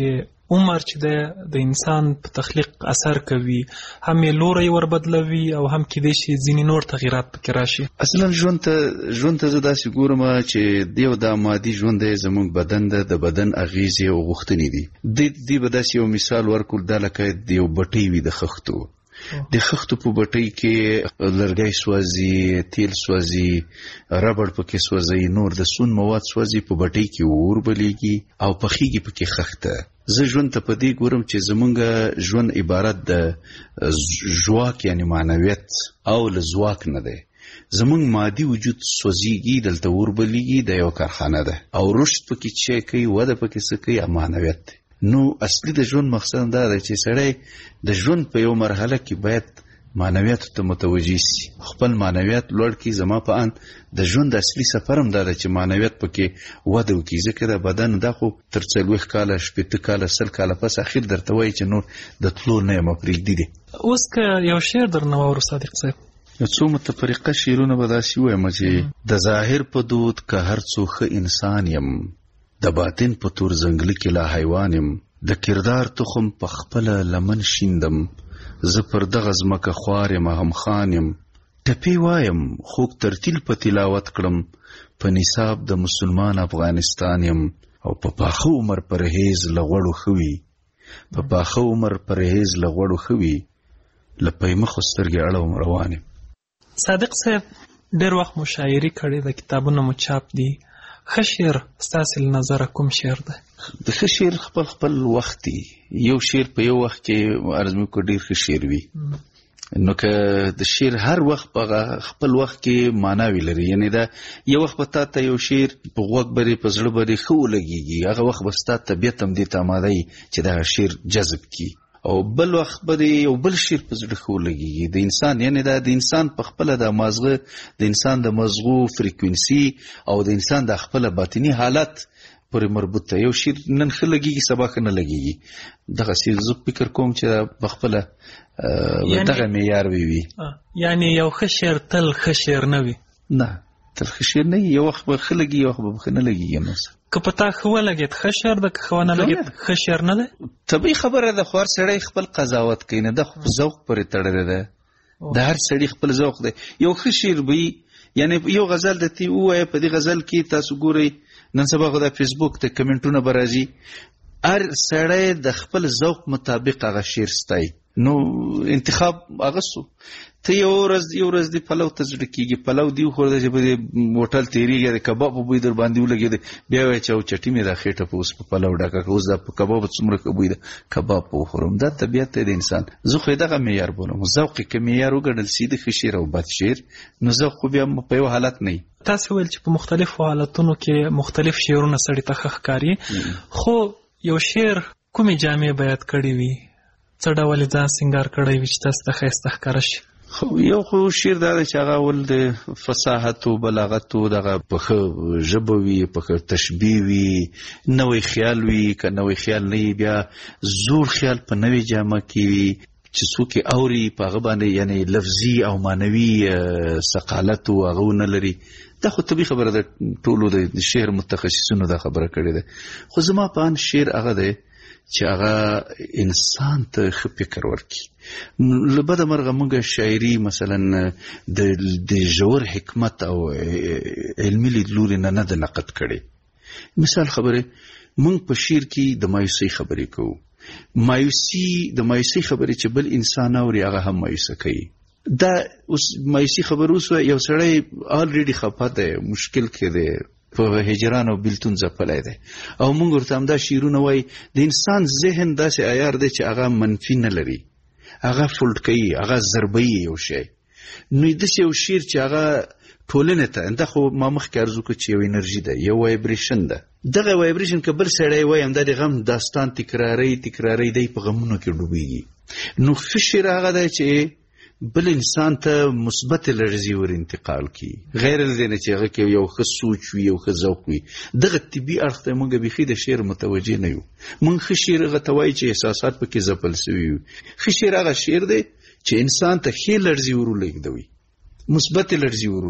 عمر چې د انسان په تخلیق اثر کوي، هم یې لوری ور بدلوي او هم کېدای شي ځینې نور تغیرات پکې راشي. اصلا ژوند ته ژوند ته زه داسې ګورم چې دیو دا مادي ژوند دی زموږ بدن ده، د بدن اغیزې او غوښتنې دي. دې به داسې یو مثال ورکړو، دا لکه د یو بټۍ وي د خښتو. د خښتو په بټۍ کې لرګی سوځي، تیل سوځي، ربړ پکې سوځي، نور د سون مواد سوځي، په بټۍ کې اور بلیږي او پخیږي پکې خښته. زه ژوند ته په دې ګورم چې زمونږ ژوند عبارت د ژواک یعنی معنویت او له ځواک نه دی. زمونږ مادي وجود سوځيږي، دلته اور بلیږي، د یو کارخانه ده او رشد پکې چې کوي، وده پکې څه کوي، معنویت دی. نو اصلي د ژوند مقصد دا دی چې سړی د ژوند په یو مرحله کې باید معنویت ته متوجه شي، خپل معنویت لوړ کړي. زما په اند د ژوند اصلي سفر هم دا دی چې معنویت پکې وده وکړي، ځکه د بدن دا خو تر څلوېښت کاله شپېته کاله سل کاله پس اخر درته وایي چې نور د تلو نه یم پرېږدي دي. اوس که یو شعر درنه واورو صادق صاحب، یو څو متفرقه شعرونه به داسې ووایم چې د ظاهر په دود که هر څو ښه انسان یم، د باطن په تور ځنګله کې لا حیوان یم، د کردار تخم په خپله لمن شیندم، زه پر دغه ځمکه خوار یم هم خان یم، ټپې وایم خوږ ترتیل په تلاوت کړم، په نصاب د مسلمان افغانستان یم، او په پاخه عمر پرهیز له غوړو ښه وي، په پاخه عمر پرهیز له غوړو ښه وي، له پیمخو سترګې اړوم روان یم. صادق صاحب ډېر وخت مو شاعري کړې ده، کتابونه مو چاپ دي. ښه شعر ستاسې له نظره کوم شعر ده؟ د ښه شعر خپل خپل وخت دی. یو شعر په یو وخت کې عرض مې وکړ ډېر ښه شعر وي، نو که د شعر هر وخت په خپل وخت کې معناوي لري، یعنی دا یو وخت به تا ته یو شعر په غوږ برې په زړه برې ښه ولګېږي، هغه وخت به ستا طبیعت هم دې ته اماده وي چې دغه شعر جذب کړي، او بل وخت به یو بل شعر په زړه ښه ولګېږي. د انسان یعنی دا د انسان په خپله د مازغه د انسان د مزغو فریکوینسي او د انسان د خپله باطني حالت پورې مربوط ده. یو شعر نن ښه لګېږي سبا ښه نه لګېږي. دغسې زه فکر کوم چې په خپله دغه معیار وي. یعنی یو ښه شعر تل ښه شعر نه وي؟ نه، تل ښه شعر نه وي. یو وخت به ښه لګي، یو وخت به ښه نه لګېږي. نو که په تا ښه ولګېد ښه شعر ده، که ښه ونه لګېد ښه شعر نه ده. طبیعي خبره ده، خو هر سړی خپل قضاوت کوي، نه ده خو په ذوق پورې تړلې ده. د هر سړي خپل ذوق دی. یو ښه شعر به وي، یعنی یو غزل درته ووایه، په دې غزل کې تاسو ګورئ نن سبا خو د فیسبوک ته کمنټونه به راځي، هر سړی د خپل ذوق مطابق هغه شعر ستایي. نو انتخاب هغه سو. ته یو ورځ یو ورځ دې پلو ته زړه کېږي، پلو دې وخوړه چې په دې هوټل تېرېږي، د کباب په بوی در باندې ولګېد، بیا وایي چې او چټي مې دا خېټه په اوس په پلو ډکه کړه، اوس دا په کباب څومره ښه بوی ده، کباب په وخورم. دا طبیعت دی د انسان. زه خو یې دغه معیار بولم. ذوق یې که معیار وګڼل سي د ښه شعر او بد شعر، نو ذوق خو بیا په یو حالت نه وي. تاسې ویل چې په مختلفو حالتونو کې مختلف شعرونه سړي ته ښه ښکاري، خو یو شعر کومې جامې باید کړې وي؟ څه ډول ځان سینګار کړی وي چې تاسو ته ښایسته ښکاره شي؟ خو یو خو شعر دا دی چې هغه ول د فصاحت او بلاغت او دغه په ښه ژبه وي، په ښه تشبیه وي، نوی خیال وي. که نوی خیال نه وي، بیا زوړ خیال په نوې جامه کې وي چې څوک یې اوري په هغه باندې یعنی لفظي او معنوي ثقالت او هغه ونه لري. دا خو طبیعي خبره ده، ټولو د شعر متخصصینو دا خبره کړې ده. خو زما په اند شعر هغه دی چې هغه انسان ته ښه فکر ورکړي. له بده مرغه موږ شاعري مثلا د ژور حکمت او علمي لیدلوري نه نه ده نقد کړې. مثال خبره، موږ په شعر کې د مایوسۍ خبرې کوو. مایوسي د مایوسۍ خبرې چې بل انسان اوري هغه هم مایوسه کوي. دا اوس مایوسي خبر اوس یو سړی آلریډي خفه دی، مشکل کې دی، په هجران او بیلتون ځپلی دی، او موږ ورته همدا شعرونه وایي. د انسان ذهن داسې عیار دی چې هغه منفي نه لري، هغه فولډ کوي، هغه ضربوي یو شی. نو داسې یو شعر چې هغه ټولنې ته، دا خو ما مخکې عرض وکړو چې یو انرژي ده، یو وایبریشن ده. دغه وایبریشن که بل سړی وایي همدا د غم داستان تکراري تکراري دی، په غمونو کې ډوبېږي. نو ښه شعر هغه دی چې بل انسان ته مثبت لرزي ور انتقال کی، غیر له دې چې هغه کې یو ښه سوچ وي، یو ښه ذوق وي. دغه طبي اړخ ته موږ بیخي د شعر متوجه نه یو. موږ ښه شعر هغه ته وایي چې احساسات پکې ځپل سوي وي. ښه شعر هغه شعر دی چې انسان ته ښې لرزي ور ولېږدوي، مثبت لرزي ور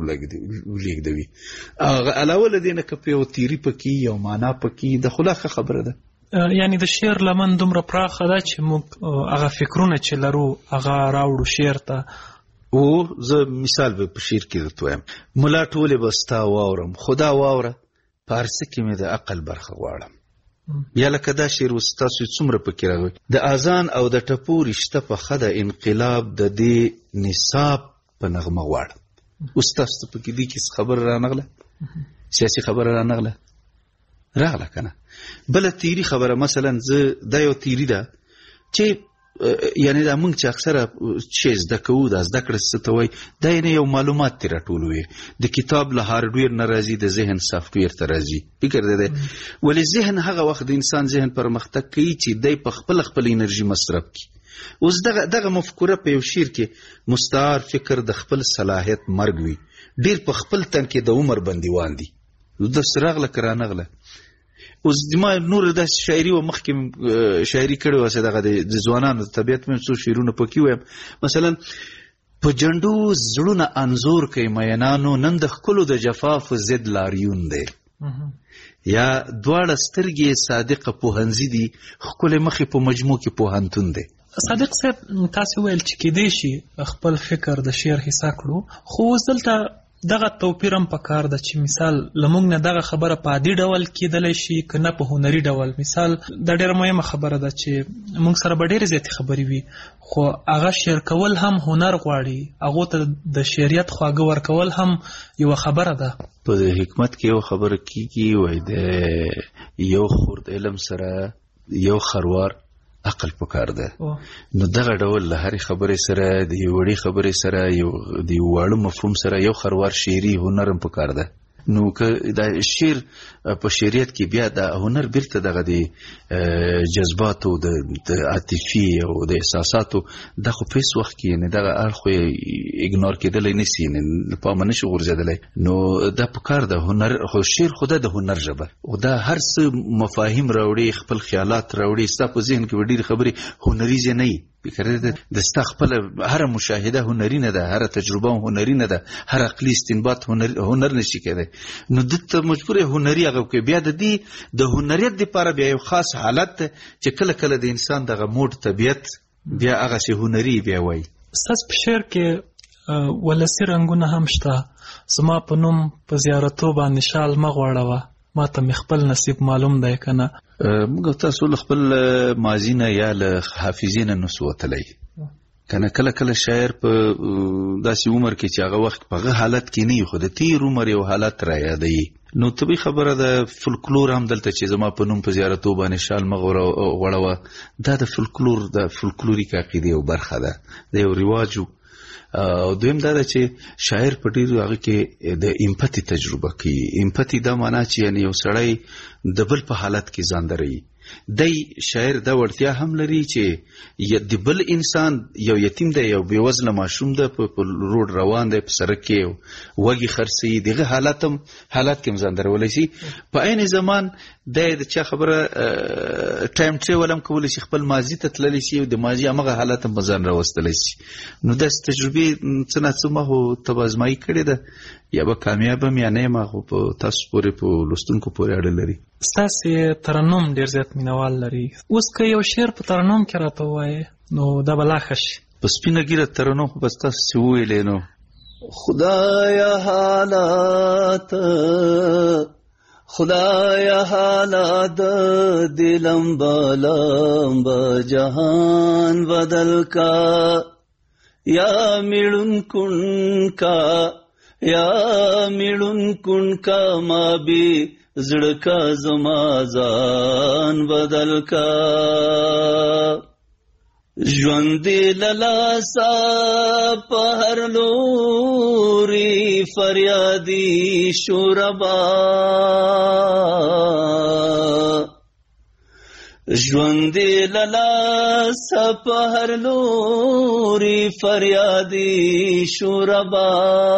ولېږدوي. هغه علاوه له دې نه که په یو تیري پکې یو معنا پکې د خلا ښه خبره ده. یعنی د شعر لمن دومره پراخه ده چې موږ هغه فکرونه چې لرو هغه راوړو شعر ته. او زه مثال به په شعر کې درته وایم، ملا ټولې به ستا واورم خدا واوره، پارسه کې مې د عقل برخه غواړم. یا لکه دا شعر اوس تاسو څومره پکې راغلی، د اذان او د ټپو رشته په ښه د انقلاب د دې نصاب په نغمه غواړم. اوس تاسو ته پکې دې کې خبره رانغله، سیاسي خبره رانغله راغله که نه. بله تیری خبره، مثلا زه دا یو تیری ده چې یعنی دا موږ چې اکثره چې زده کوو، دا زده کړه څه ته وایي، دا یعنې یو معلومات ترې راټولوي. د کتاب له هارډویر نه راځي، د ذهن سافټویر ته راځي. فکر دی دی ولې ذهن هغه وخت د انسان ذهن پرمختګ کوي چې دی په خپل خپل انرژي مصرف کړي. اوس دغه دغه مفکوره په یو شعر کې مستعار فکر د خپل صلاحیت مرګ وي، ډېر په خپل تن کې د عمر بندیوان دي. د راغله که رانغله. اوس ما نور داسې شاعري و مخکې شاعري کړې وه چې دغه د ځوانانو د طبیعت مې څو شعرونه پکې ویم. مثلا په جنډو زړونه انځور کوي مینانو، نن د ښکلو د جفاف ضد لاریون دی. یا دواړه سترګې صادقه پوهنځي دي، ښکلې مخې په مجموع کې پوهنتون دی. صادق صاحب تاسو ویل چې کېدای شي خپل فکر د شعر حصہ کړو، خو اوس دلته دغه توپیر هم پکار ده چې مثال لمونږ نه دغه خبره په عادي ډول کېدلی شي که نه په هنري ډول. مثال دا ډېره مهمه خبره ده چې موږ سره به ډېرې زیاتې خبرې وي، خو هغه شعر کول هم هنر غواړي، هغو ته د شعریت خواږه ورکول هم یوه خبره ده. په حکمت کې یو خبره کېږي، وایي د یو خورد علم سره یو خروار عقل پکار ده. نو دغه ډول له هرې خبرې سره د یو وړې خبرې سره یو د یو واړه مفهوم سره یو خروار شعري هنر هم پکار ده. نو که دا شعر په شعریت کې بیا دا هنر بیرته دغه د جذباتو د عاطفي او د احساساتو دا خو په هېڅ وخت کې یعنې دغه اړخ خو یې اګنور کېدلی نه سي، یعنې پامه نه شي غورځېدلی. نو دا پکار ده هنر، خو شعر خو دا د هنر ژبه او دا هر څه مفاهیم راوړي، خپل خیالات راوړي، ستا په ذهن کې به ډېرې خبرې هنریزې نه وي. فکر دی د ستا خپله هره مشاهده هنري نه ده، هره تجربه هنري نه ده، هر عقلي استنباط هنر نشي کېدی. نو دته مجبور هنري هغه کوي. بیا د دې د هنریت دپاره بیا یو خاص حالت ده چې کله کله د انسان دغه موډ طبیعت بیا هغسې هنري بیا وایي. ستاسو په شعر کې ولسي رنګونه هم شته. زما په نوم په زیارتو باندې شال مه غواړوه، ما ته مې خپل نصیب معلوم دی که نه. موږ تاسو له خپل ماضي نه یا له حافظې نه نسو وتلی که نه. کله کله شاعر په داسې عمر کې چې هغه وخت په هغه حالت کې نه وي، خو د تېر عمر یو حالت را یادوي. نو طبیعي خبره ده فولکلور هم دلته چې زما په نوم په زیارتو باندې شال مه غوړوه، دا د فولکلور د فولکلوریک عقیدې یو برخه ده، د یو رواج. او دویم دا ده چې شاعر په ډېرو هغه کې د امپتي تجربه کوي. امپتي دا معنا چې یعنې یو سړی د بل په حالت کې ځان دروي. دی شاعر دا وړتیا هم لري چې د بل انسان یو یتیم دی، یو بېوزله ماشوم ده، په روډ روان دی، په سړک کې وږي خرڅوي، دغه حالت هم حالت کې هم ځان درولی شي. په عین زمان دی د چا خبره ټایم ټریول هم کولی شي، خپل ماضي ته تللی شي او د ماضي همغه حالت هم په ځان راوستلی شي. نو داسې تجربې څه نه څه ما خو ته به ازمایي کړې ده، یا به کامیاب هم یا نه یم، خو په تاسو پورې په لوستونکو پورې اړه لري. ستاسې ترنم ډېر زیات مینوال لري. اوس که یو شعر په ترنم کې راته ووایې نو دا به لا ښه شي. په سپینه ګیره ترنم خو به ستاسو چې وویلی نو خدایا حالات خدایا حالات دلم بالم با جهان بدل کا یا میړون کن کا یا میړون کن کا ما بی زړه کا زما ځان بدل کا ژوند للاسا په هر لوري فریادي شوربا ژوند للاسا په هر لوري فریادي شوربا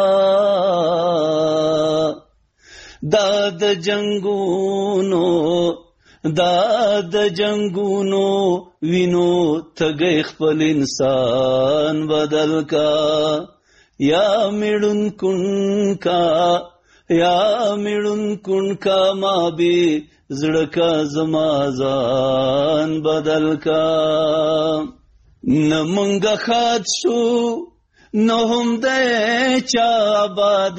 دا د جنگونو دا د جنگونو وینو تګي خپل انسان بدل کا یا میړون کن کا یا میړون کون کا ما بی زړه کا زما ځان بدل کا نه مونږ خات شو نو هم د چا باد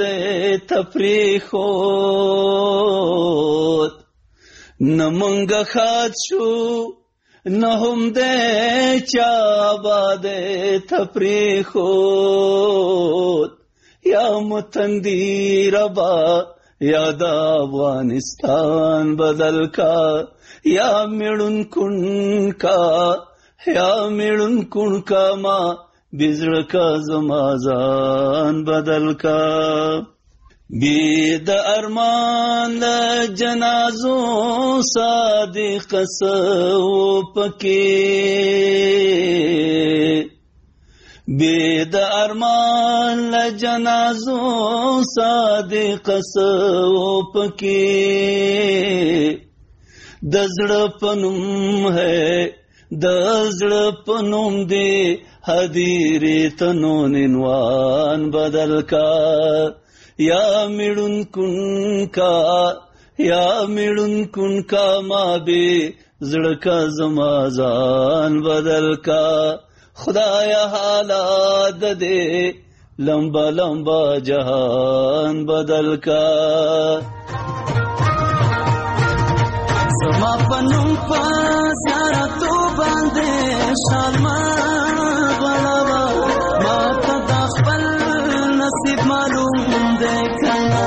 تفریخوت نه مونږ خات شو نه هم د چا باد تفریخوت یا متندی ربا یا د افغانستان بدل کا یا میړون کون کا یا میړون کون کا ما بزړه کا زما ځان بدل کا بی د ارمان د جنازو صادق سو پکې بی د ارمان ل جنازو صادق سو پکې د زړه پنوم ہے د زړه پنوم دی حدیری تنون عنوان بدل کا یا میړون کون کا یا میړون کون کا ما بی زړه کا زما ځان بدل کا خدایا حالات دے لمبا لمبا جہان بدل کا زما پنوم پا زیارتو باندے شالما غلاوا ما تا دا خپل نصیب معلوم دے کنا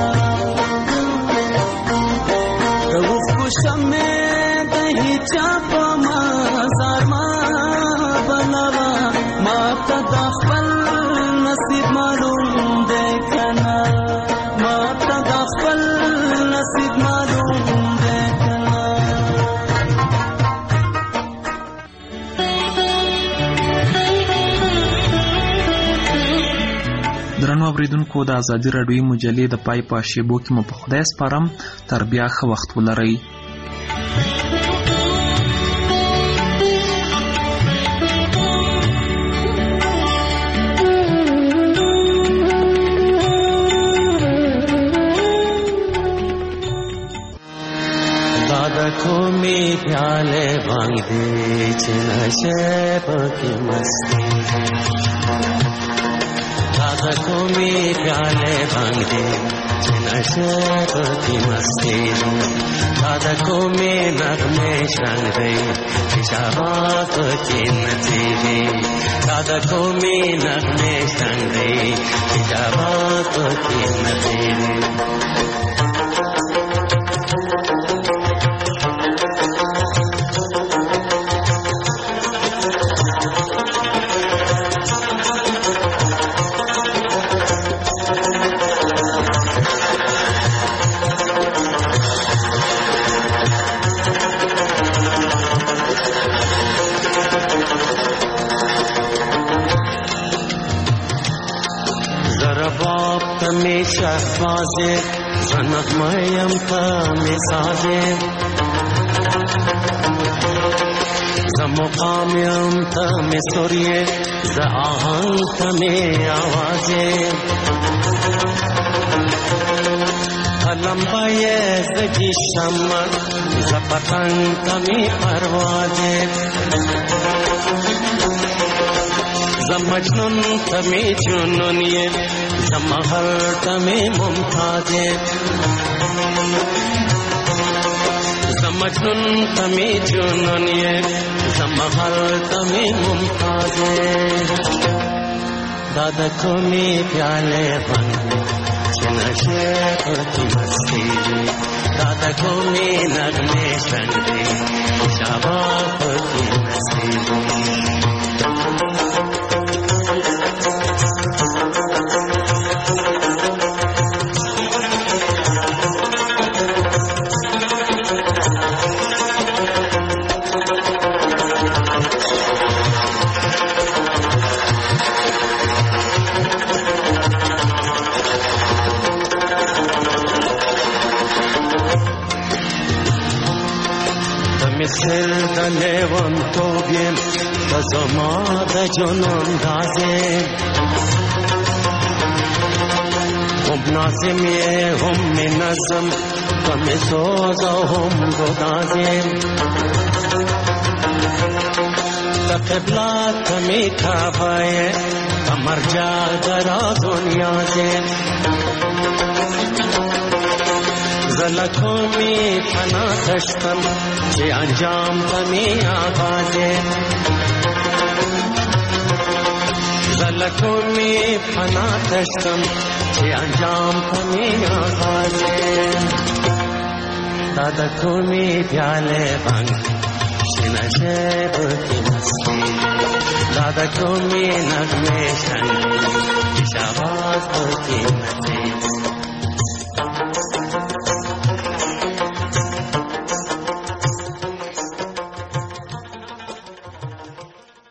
روح کو شمع دہی چاپا مازار ما بناوا ما تا دا خپل نصیب معلوم دے کنا ما تا دا خپل نصیب معلوم دے کنا درنو اوریدونکو د ازادي راډیوي مجلې د پای په شیبو کې مو په خدای سپارم تر بیا ښه وخت ولرئ. आँखों में प्याले भांग दे नशे की मस्ती आँखों में प्याले भांग दे नशे की मस्ती आँखों में नगमे शंग दे शबाब की नतीजे आँखों में नगमे शंग दे शबाब की नतीजे में शहबाजे सनक मयम में साजे जमुकाम्यम में सूर्य ज आहंग में आवाजे अलम्बये जगी शमर ज पतंग में परवाजे जमजनुन तमें जुनून ये जमहर तमें मुमताजे जमजनुन तमें जुनून ये जमहर तमें मुमताजे दादा को में प्याले बन नशे की मस्ती दादा को में नगमे संगे शबाब की मस्ती Misil da levan tobien da zama da jonon daze o هم نازم یه هم نظم غم سوز و هم گدازم قبلات می کعبه کمر جا دراز و نیازم زلکو می فنا تشتم چه انجام تمی آغازم زلکو می فنا تشتم چه انجام تمی آغازم دادا کو می پیاله بانگ نشے بکی مستی دادا کو می نغمے شنگ آواز بکی مستی